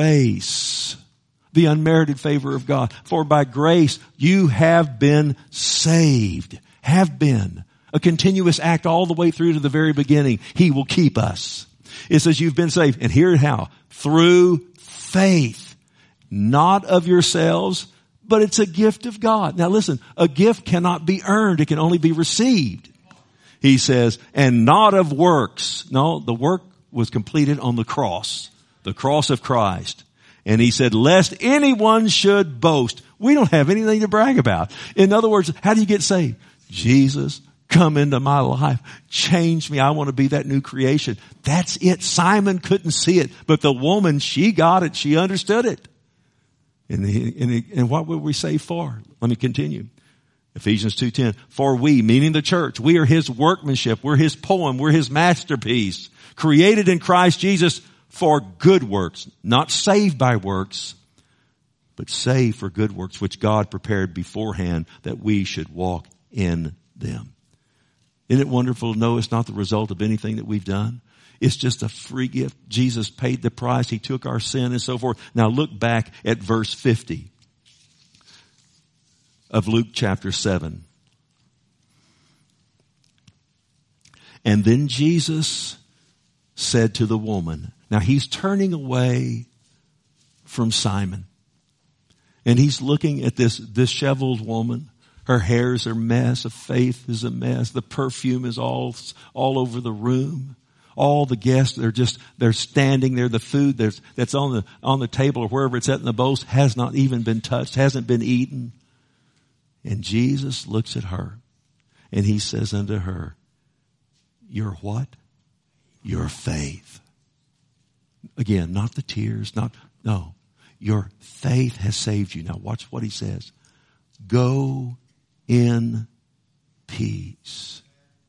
grace, the unmerited favor of God, for by grace you have been saved. Have been. A continuous act all the way through to the very beginning. He will keep us. It says you've been saved. And here's how. Through faith. Not of yourselves, but it's a gift of God. Now listen, a gift cannot be earned. It can only be received. He says, and not of works. No, the work was completed on the cross, the cross of Christ. And he said, lest anyone should boast. We don't have anything to brag about. In other words, how do you get saved? Jesus, come into my life. Change me. I want to be that new creation. That's it. Simon couldn't see it, but the woman, she got it. She understood it. And, he, and, he, and what were we saved for? Let me continue. Ephesians two ten. For we, meaning the church, we are his workmanship. We're his poem. We're his masterpiece. Created in Christ Jesus for good works. Not saved by works, but saved for good works, which God prepared beforehand that we should walk in them. Isn't it wonderful to know it's not the result of anything that we've done? It's just a free gift. Jesus paid the price. He took our sin and so forth. Now look back at verse fifty of Luke chapter seven. And then Jesus said to the woman, now he's turning away from Simon. And he's looking at this disheveled woman. Her hair's a mess. Her faith is a mess. The perfume is all, all over the room. All the guests, they're just, they're standing there. The food that's, that's on the, on the table or wherever it's at in the bowls has not even been touched, hasn't been eaten. And Jesus looks at her and he says unto her, your what? Your faith. Again, not the tears, not, no. Your faith has saved you. Now watch what he says. Go in peace.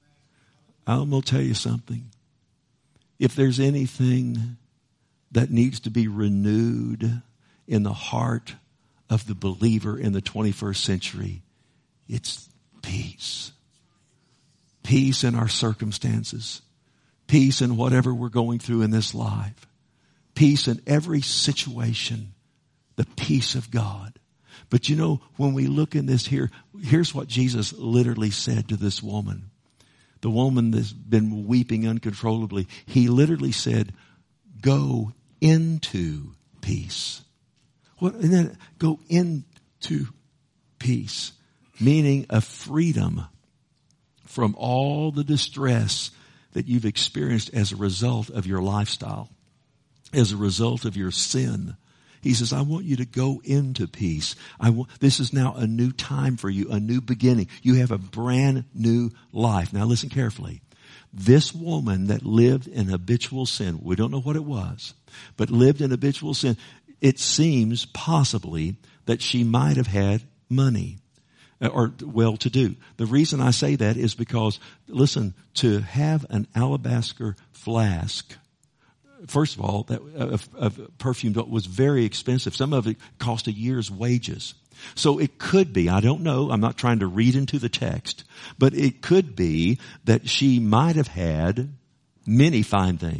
I'm going to tell you something. If there's anything that needs to be renewed in the heart of the believer in the twenty-first century, it's peace. Peace in our circumstances. Peace in whatever we're going through in this life. Peace in every situation. The peace of God. But you know, when we look in this here, here's what Jesus literally said to this woman. The woman that's been weeping uncontrollably. He literally said, go into peace. What? And then go into peace. Meaning a freedom from all the distress that you've experienced as a result of your lifestyle. As a result of your sin. He says, I want you to go into peace. I want, this is now a new time for you, a new beginning. You have a brand new life. Now listen carefully. This woman that lived in habitual sin, we don't know what it was, but lived in habitual sin, it seems possibly that she might have had money or well-to-do. The reason I say that is because, listen, to have an alabaster flask, first of all, that of, of perfume was very expensive. Some of it cost a year's wages. So it could be, I don't know, I'm not trying to read into the text, but it could be that she might have had many fine things.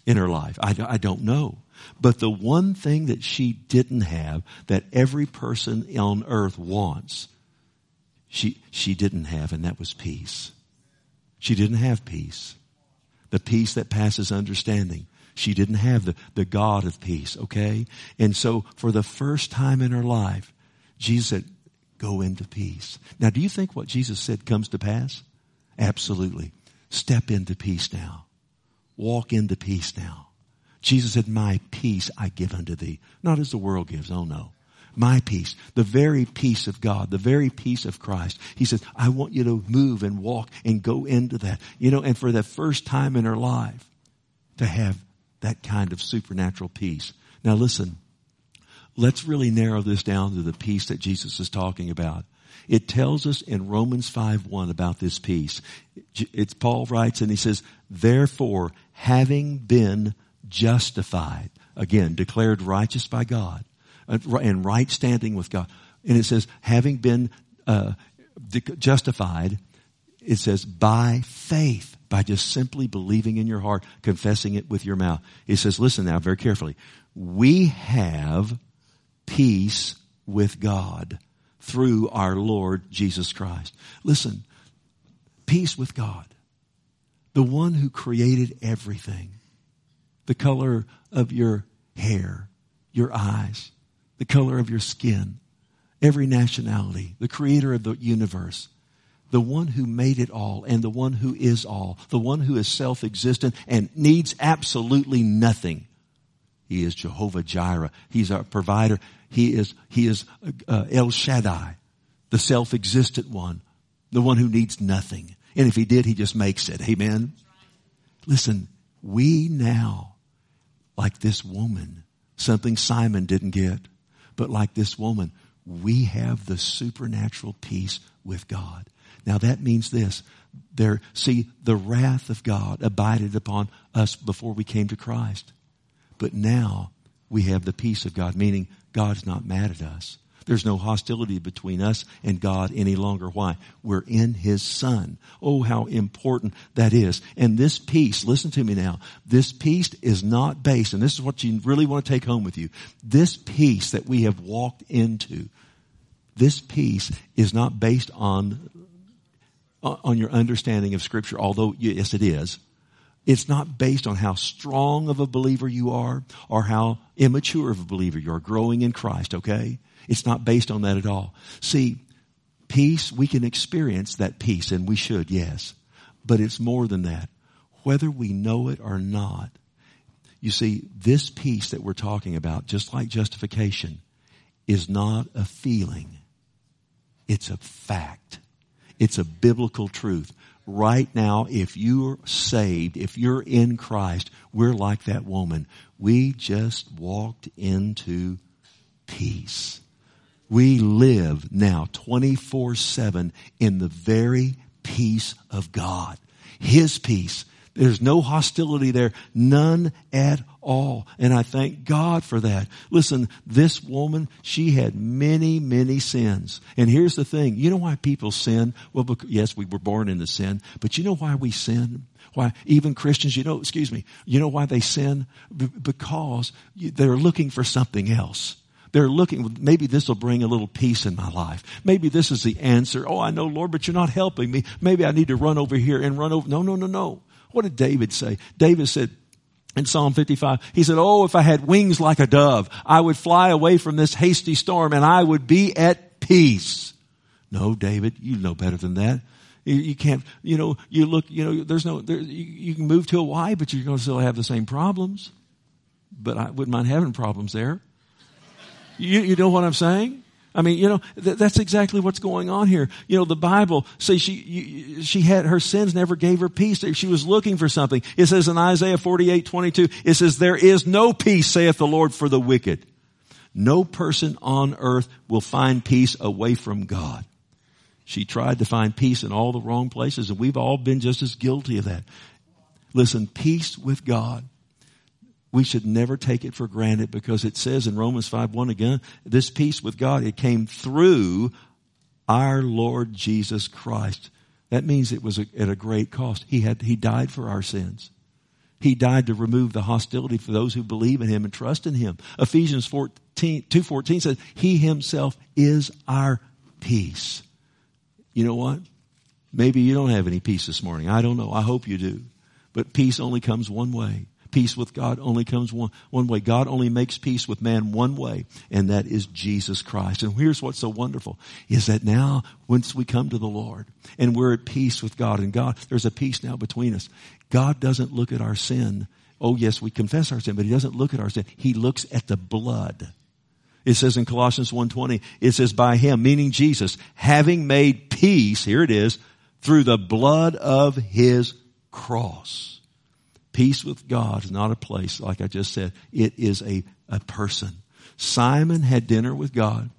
in her life? I, I don't know. But the one thing that she didn't have that every person on earth wants, she, she didn't have, and that was peace. She didn't have peace. The peace that passes understanding. She didn't have the, the God of peace, okay? And so for the first time in her life, Jesus said, go into peace. Now, do you think what Jesus said comes to pass? Absolutely. Step into peace now. Walk into peace now. Jesus said, my peace I give unto thee. Not as the world gives, oh no. My peace, the very peace of God, the very peace of Christ. He says, I want you to move and walk and go into that. You know, and for the first time in her life, to have that kind of supernatural peace. Now listen, let's really narrow this down to the peace that Jesus is talking about. It tells us in Romans five one about this peace. It's Paul writes and he says, therefore, having been justified, again, declared righteous by God, and right standing with God. And it says, having been uh, justified, it says, by faith, by just simply believing in your heart, confessing it with your mouth. It says, listen now very carefully. We have peace with God through our Lord Jesus Christ. Listen, peace with God, the one who created everything, the color of your hair, your eyes, the color of your skin, every nationality, the creator of the universe, the one who made it all and the one who is all, the one who is self-existent and needs absolutely nothing. He is Jehovah Jireh. He's our provider. He is, he is uh, El Shaddai, the self-existent one, the one who needs nothing. And if he did, he just makes it. Amen. Listen, we now, like this woman, something Simon didn't get, but like this woman, we have the supernatural peace with God. Now that means this. There, see, the wrath of God abided upon us before we came to Christ. But now we have the peace of God, meaning God's not mad at us. There's no hostility between us and God any longer. Why? We're in His Son. Oh, how important that is. And this peace, listen to me now, this peace is not based, and this is what you really want to take home with you. This peace that we have walked into, this peace is not based on, on your understanding of Scripture, although yes it is. It's not based on how strong of a believer you are or how immature of a believer you are growing in Christ, okay? It's not based on that at all. See, peace, we can experience that peace, and we should, yes. But it's more than that. Whether we know it or not, you see, this peace that we're talking about, just like justification, is not a feeling. It's a fact. It's a biblical truth. Right now, if you're saved, if you're in Christ, we're like that woman. We just walked into peace. We live now twenty-four seven in the very peace of God. His peace. There's no hostility there. None at all. And I thank God for that. Listen, this woman, she had many, many sins. And here's the thing. You know why people sin? Well, because, yes, we were born into sin. But you know why we sin? Why even Christians, you know, excuse me, you know why they sin? B- because they're looking for something else. They're looking, maybe this will bring a little peace in my life. Maybe this is the answer. Oh, I know, Lord, but you're not helping me. Maybe I need to run over here and run over. No, no, no, no. What did David say? David said in Psalm fifty-five, he said, oh, if I had wings like a dove, I would fly away from this hasty storm and I would be at peace. No, David, you know better than that. You, you can't, you know, you look, you know, there's no, there, you, you can move to Hawaii, but you're going to still have the same problems. But I wouldn't mind having problems there. You, you know what I'm saying? I mean, you know, th- that's exactly what's going on here. You know, the Bible says she, you, she had, her sins never gave her peace. She was looking for something. It says in Isaiah forty-eight twenty-two, it says, there is no peace, saith the Lord, for the wicked. No person on earth will find peace away from God. She tried to find peace in all the wrong places, and we've all been just as guilty of that. Listen, peace with God. We should never take it for granted because it says in Romans five one again, this peace with God, it came through our Lord Jesus Christ. That means it was a, at a great cost. He had, he died for our sins. He died to remove the hostility for those who believe in him and trust in him. Ephesians fourteen, two fourteen says, he himself is our peace. You know what? Maybe you don't have any peace this morning. I don't know. I hope you do. But peace only comes one way. Peace with God only comes one, one way. God only makes peace with man one way, and that is Jesus Christ. And here's what's so wonderful, is that now, once we come to the Lord, and we're at peace with God, and God, there's a peace now between us. God doesn't look at our sin. Oh yes, we confess our sin, but he doesn't look at our sin. He looks at the blood. It says in Colossians one twenty, it says, by him, meaning Jesus, having made peace, here it is, through the blood of his cross. Peace with God is not a place, like I just said. It is a, a person. Simon had dinner with God.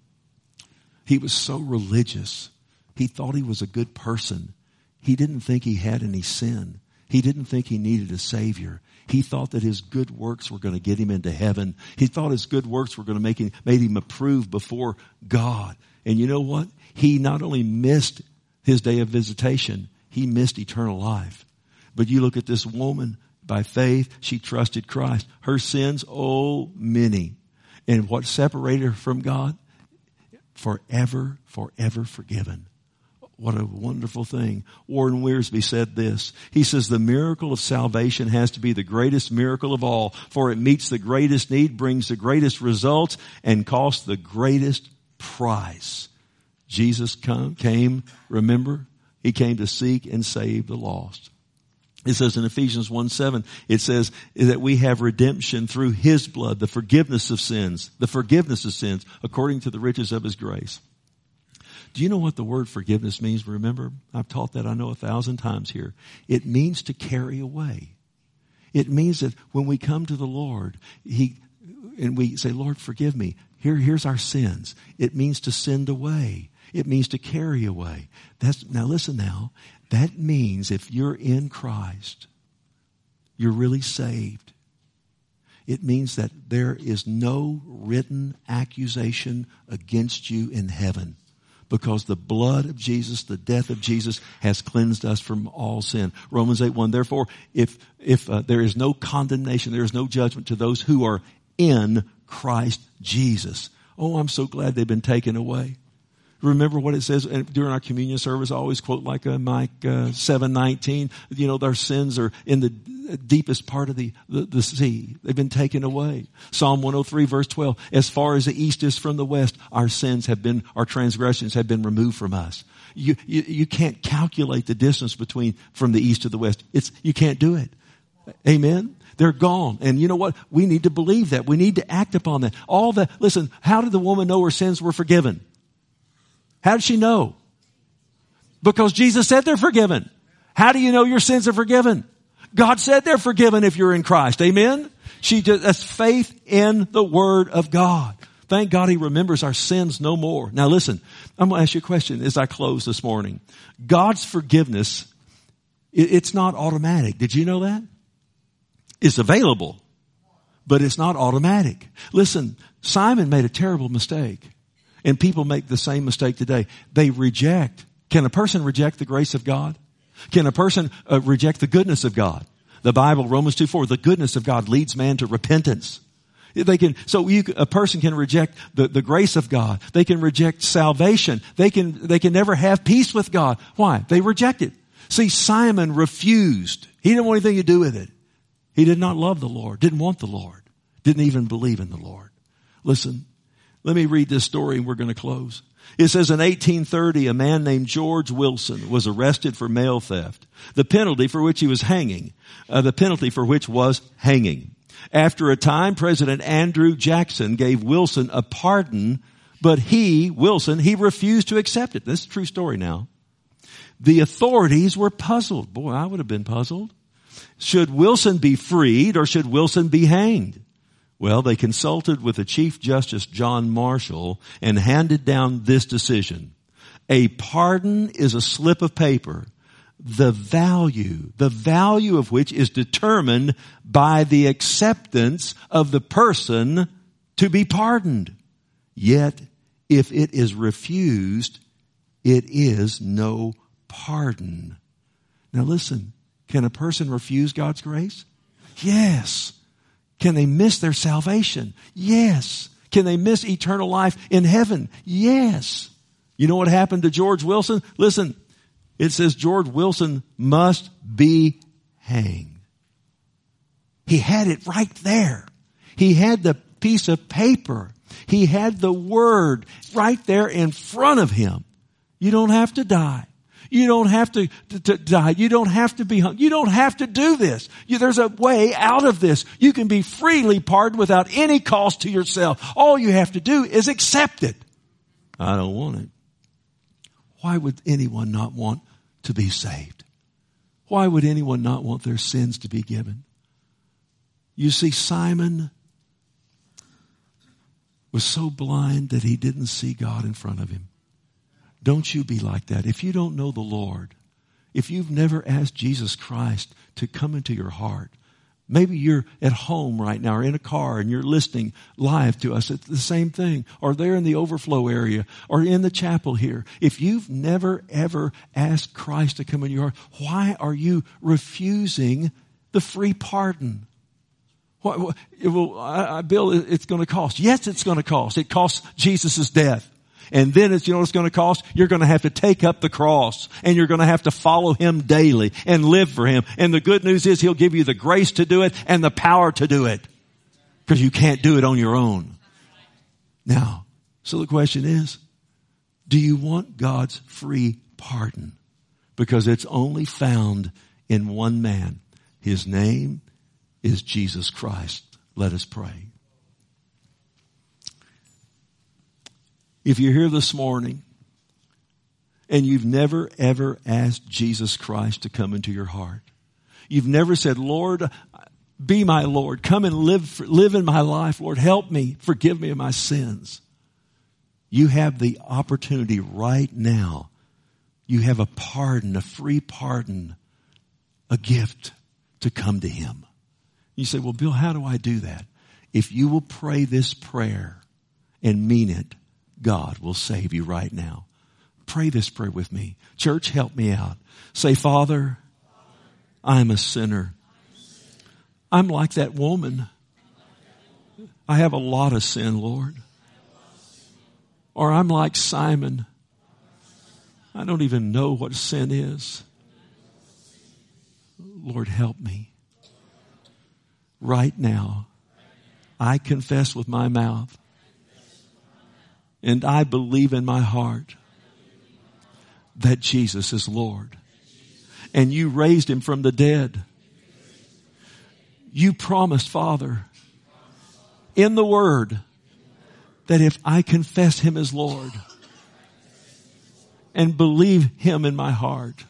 He was so religious. He thought he was a good person. He didn't think he had any sin. He didn't think he needed a Savior. He thought that his good works were going to get him into heaven. He thought his good works were going to make him, made him approved before God. And you know what? He not only missed his day of visitation, he missed eternal life. But you look at this woman, by faith, she trusted Christ. Her sins, oh, many. And what separated her from God? Forever, forever forgiven. What a wonderful thing. Warren Wiersbe said this. He says, the miracle of salvation has to be the greatest miracle of all, for it meets the greatest need, brings the greatest results, and costs the greatest price. Jesus come, came, remember, he came to seek and save the lost. It says in Ephesians one seven, it says that we have redemption through his blood, the forgiveness of sins, the forgiveness of sins, according to the riches of his grace. Do you know what the word forgiveness means? Remember, I've taught that I know a thousand times here. It means to carry away. It means that when we come to the Lord, he, and we say, Lord, forgive me. Here, here's our sins. It means to send away. It means to carry away. That's, now listen now. That means if you're in Christ, you're really saved. It means that there is no written accusation against you in heaven, because the blood of Jesus, the death of Jesus, has cleansed us from all sin. Romans eight one, therefore, if, if uh, there is no condemnation, there is no judgment to those who are in Christ Jesus. Oh, I'm so glad they've been taken away. Remember what it says during our communion service. I always quote like uh, Mike uh, seven nineteen. You know, their sins are in the deepest part of the, the, the sea. They've been taken away. Psalm one oh three verse twelve. As far as the east is from the west, our sins have been, our transgressions have been removed from us. You, you, you can't calculate the distance between from the east to the west. It's, you can't do it. Amen. They're gone. And you know what? We need to believe that. We need to act upon that. All the, listen, how did the woman know her sins were forgiven? How did she know? Because Jesus said they're forgiven. How do you know your sins are forgiven? God said they're forgiven if you're in Christ. Amen? She just, that's faith in the Word of God. Thank God he remembers our sins no more. Now listen, I'm going to ask you a question as I close this morning. God's forgiveness, it's not automatic. Did you know that? It's available, but it's not automatic. Listen, Simon made a terrible mistake. And people make the same mistake today. They reject. Can a person reject the grace of God? Can a person uh, reject the goodness of God? The Bible, Romans two four, the goodness of God leads man to repentance. They can, so you, a person can reject the, the grace of God. They can reject salvation. They can, they can never have peace with God. Why? They reject it. See, Simon refused. He didn't want anything to do with it. He did not love the Lord, didn't want the Lord, didn't even believe in the Lord. Listen. Let me read this story and we're going to close. It says in eighteen thirty, a man named George Wilson was arrested for mail theft. The penalty for which he was hanging, uh, the penalty for which was hanging. After a time, President Andrew Jackson gave Wilson a pardon, but he, Wilson, he refused to accept it. This is a true story now. The authorities were puzzled. Boy, I would have been puzzled. Should Wilson be freed or should Wilson be hanged? Well, they consulted with the Chief Justice John Marshall and handed down this decision. A pardon is a slip of paper, the value, the value of which is determined by the acceptance of the person to be pardoned. Yet, if it is refused, it is no pardon. Now listen, can a person refuse God's grace? Yes. Can they miss their salvation? Yes. Can they miss eternal life in heaven? Yes. You know what happened to George Wilson? Listen, it says George Wilson must be hanged. He had it right there. He had the piece of paper. He had the word right there in front of him. You don't have to die. You don't have to, to, to die. You don't have to be hung. You don't have to do this. You, there's a way out of this. You can be freely pardoned without any cost to yourself. All you have to do is accept it. I don't want it. Why would anyone not want to be saved? Why would anyone not want their sins to be given? You see, Simon was so blind that he didn't see God in front of him. Don't you be like that. If you don't know the Lord, if you've never asked Jesus Christ to come into your heart, maybe you're at home right now or in a car and you're listening live to us. It's the same thing. Or there in the overflow area or in the chapel here. If you've never ever asked Christ to come into your heart, why are you refusing the free pardon? What, it will, I, I, Bill, it's going to cost. Yes, it's going to cost. It costs Jesus' death. And then it's, you know what it's going to cost? You're going to have to take up the cross and you're going to have to follow him daily and live for him. And the good news is he'll give you the grace to do it and the power to do it because you can't do it on your own. Now, so the question is, do you want God's free pardon? Because it's only found in one man. His name is Jesus Christ. Let us pray. If you're here this morning and you've never ever asked Jesus Christ to come into your heart, you've never said, Lord, be my Lord, come and live, live in my life, Lord, help me, forgive me of my sins. You have the opportunity right now. You have a pardon, a free pardon, a gift to come to him. You say, well, Bill, how do I do that? If you will pray this prayer and mean it, God will save you right now. Pray this prayer with me. Church, help me out. Say, Father, I'm a sinner. I'm like that woman. I have a lot of sin, Lord. Or I'm like Simon. I don't even know what sin is. Lord, help me. Right now, I confess with my mouth and I believe in my heart that Jesus is Lord. And you raised him from the dead. You promised, Father, in the word, that if I confess him as Lord and believe him in my heart,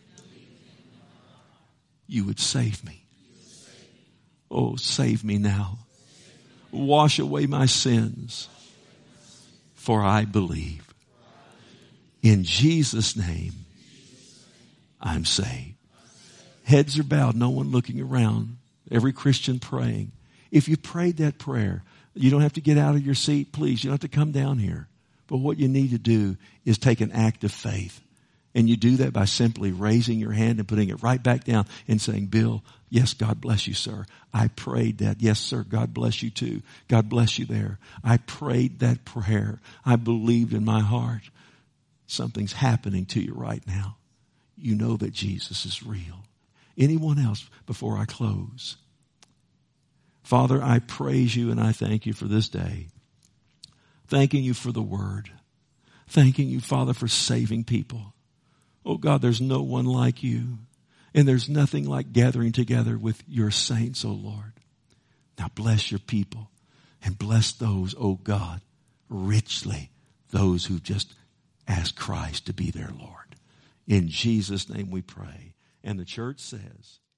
you would save me. Oh, save me now. Wash away my sins. For I believe. In Jesus' name, I'm saved. Heads are bowed, no one looking around. Every Christian praying. If you prayed that prayer, you don't have to get out of your seat, please. You don't have to come down here. But what you need to do is take an act of faith. And you do that by simply raising your hand and putting it right back down and saying, Bill, yes, God bless you, sir. I prayed that. Yes, sir, God bless you too. God bless you there. I prayed that prayer. I believed in my heart. Something's happening to you right now. You know that Jesus is real. Anyone else before I close? Father, I praise you and I thank you for this day. Thanking you for the word. Thanking you, Father, for saving people. Oh God, there's no one like you. And there's nothing like gathering together with your saints, oh Lord. Now bless your people and bless those, oh God, richly, those who just asked Christ to be their Lord. In Jesus' name we pray. And the church says,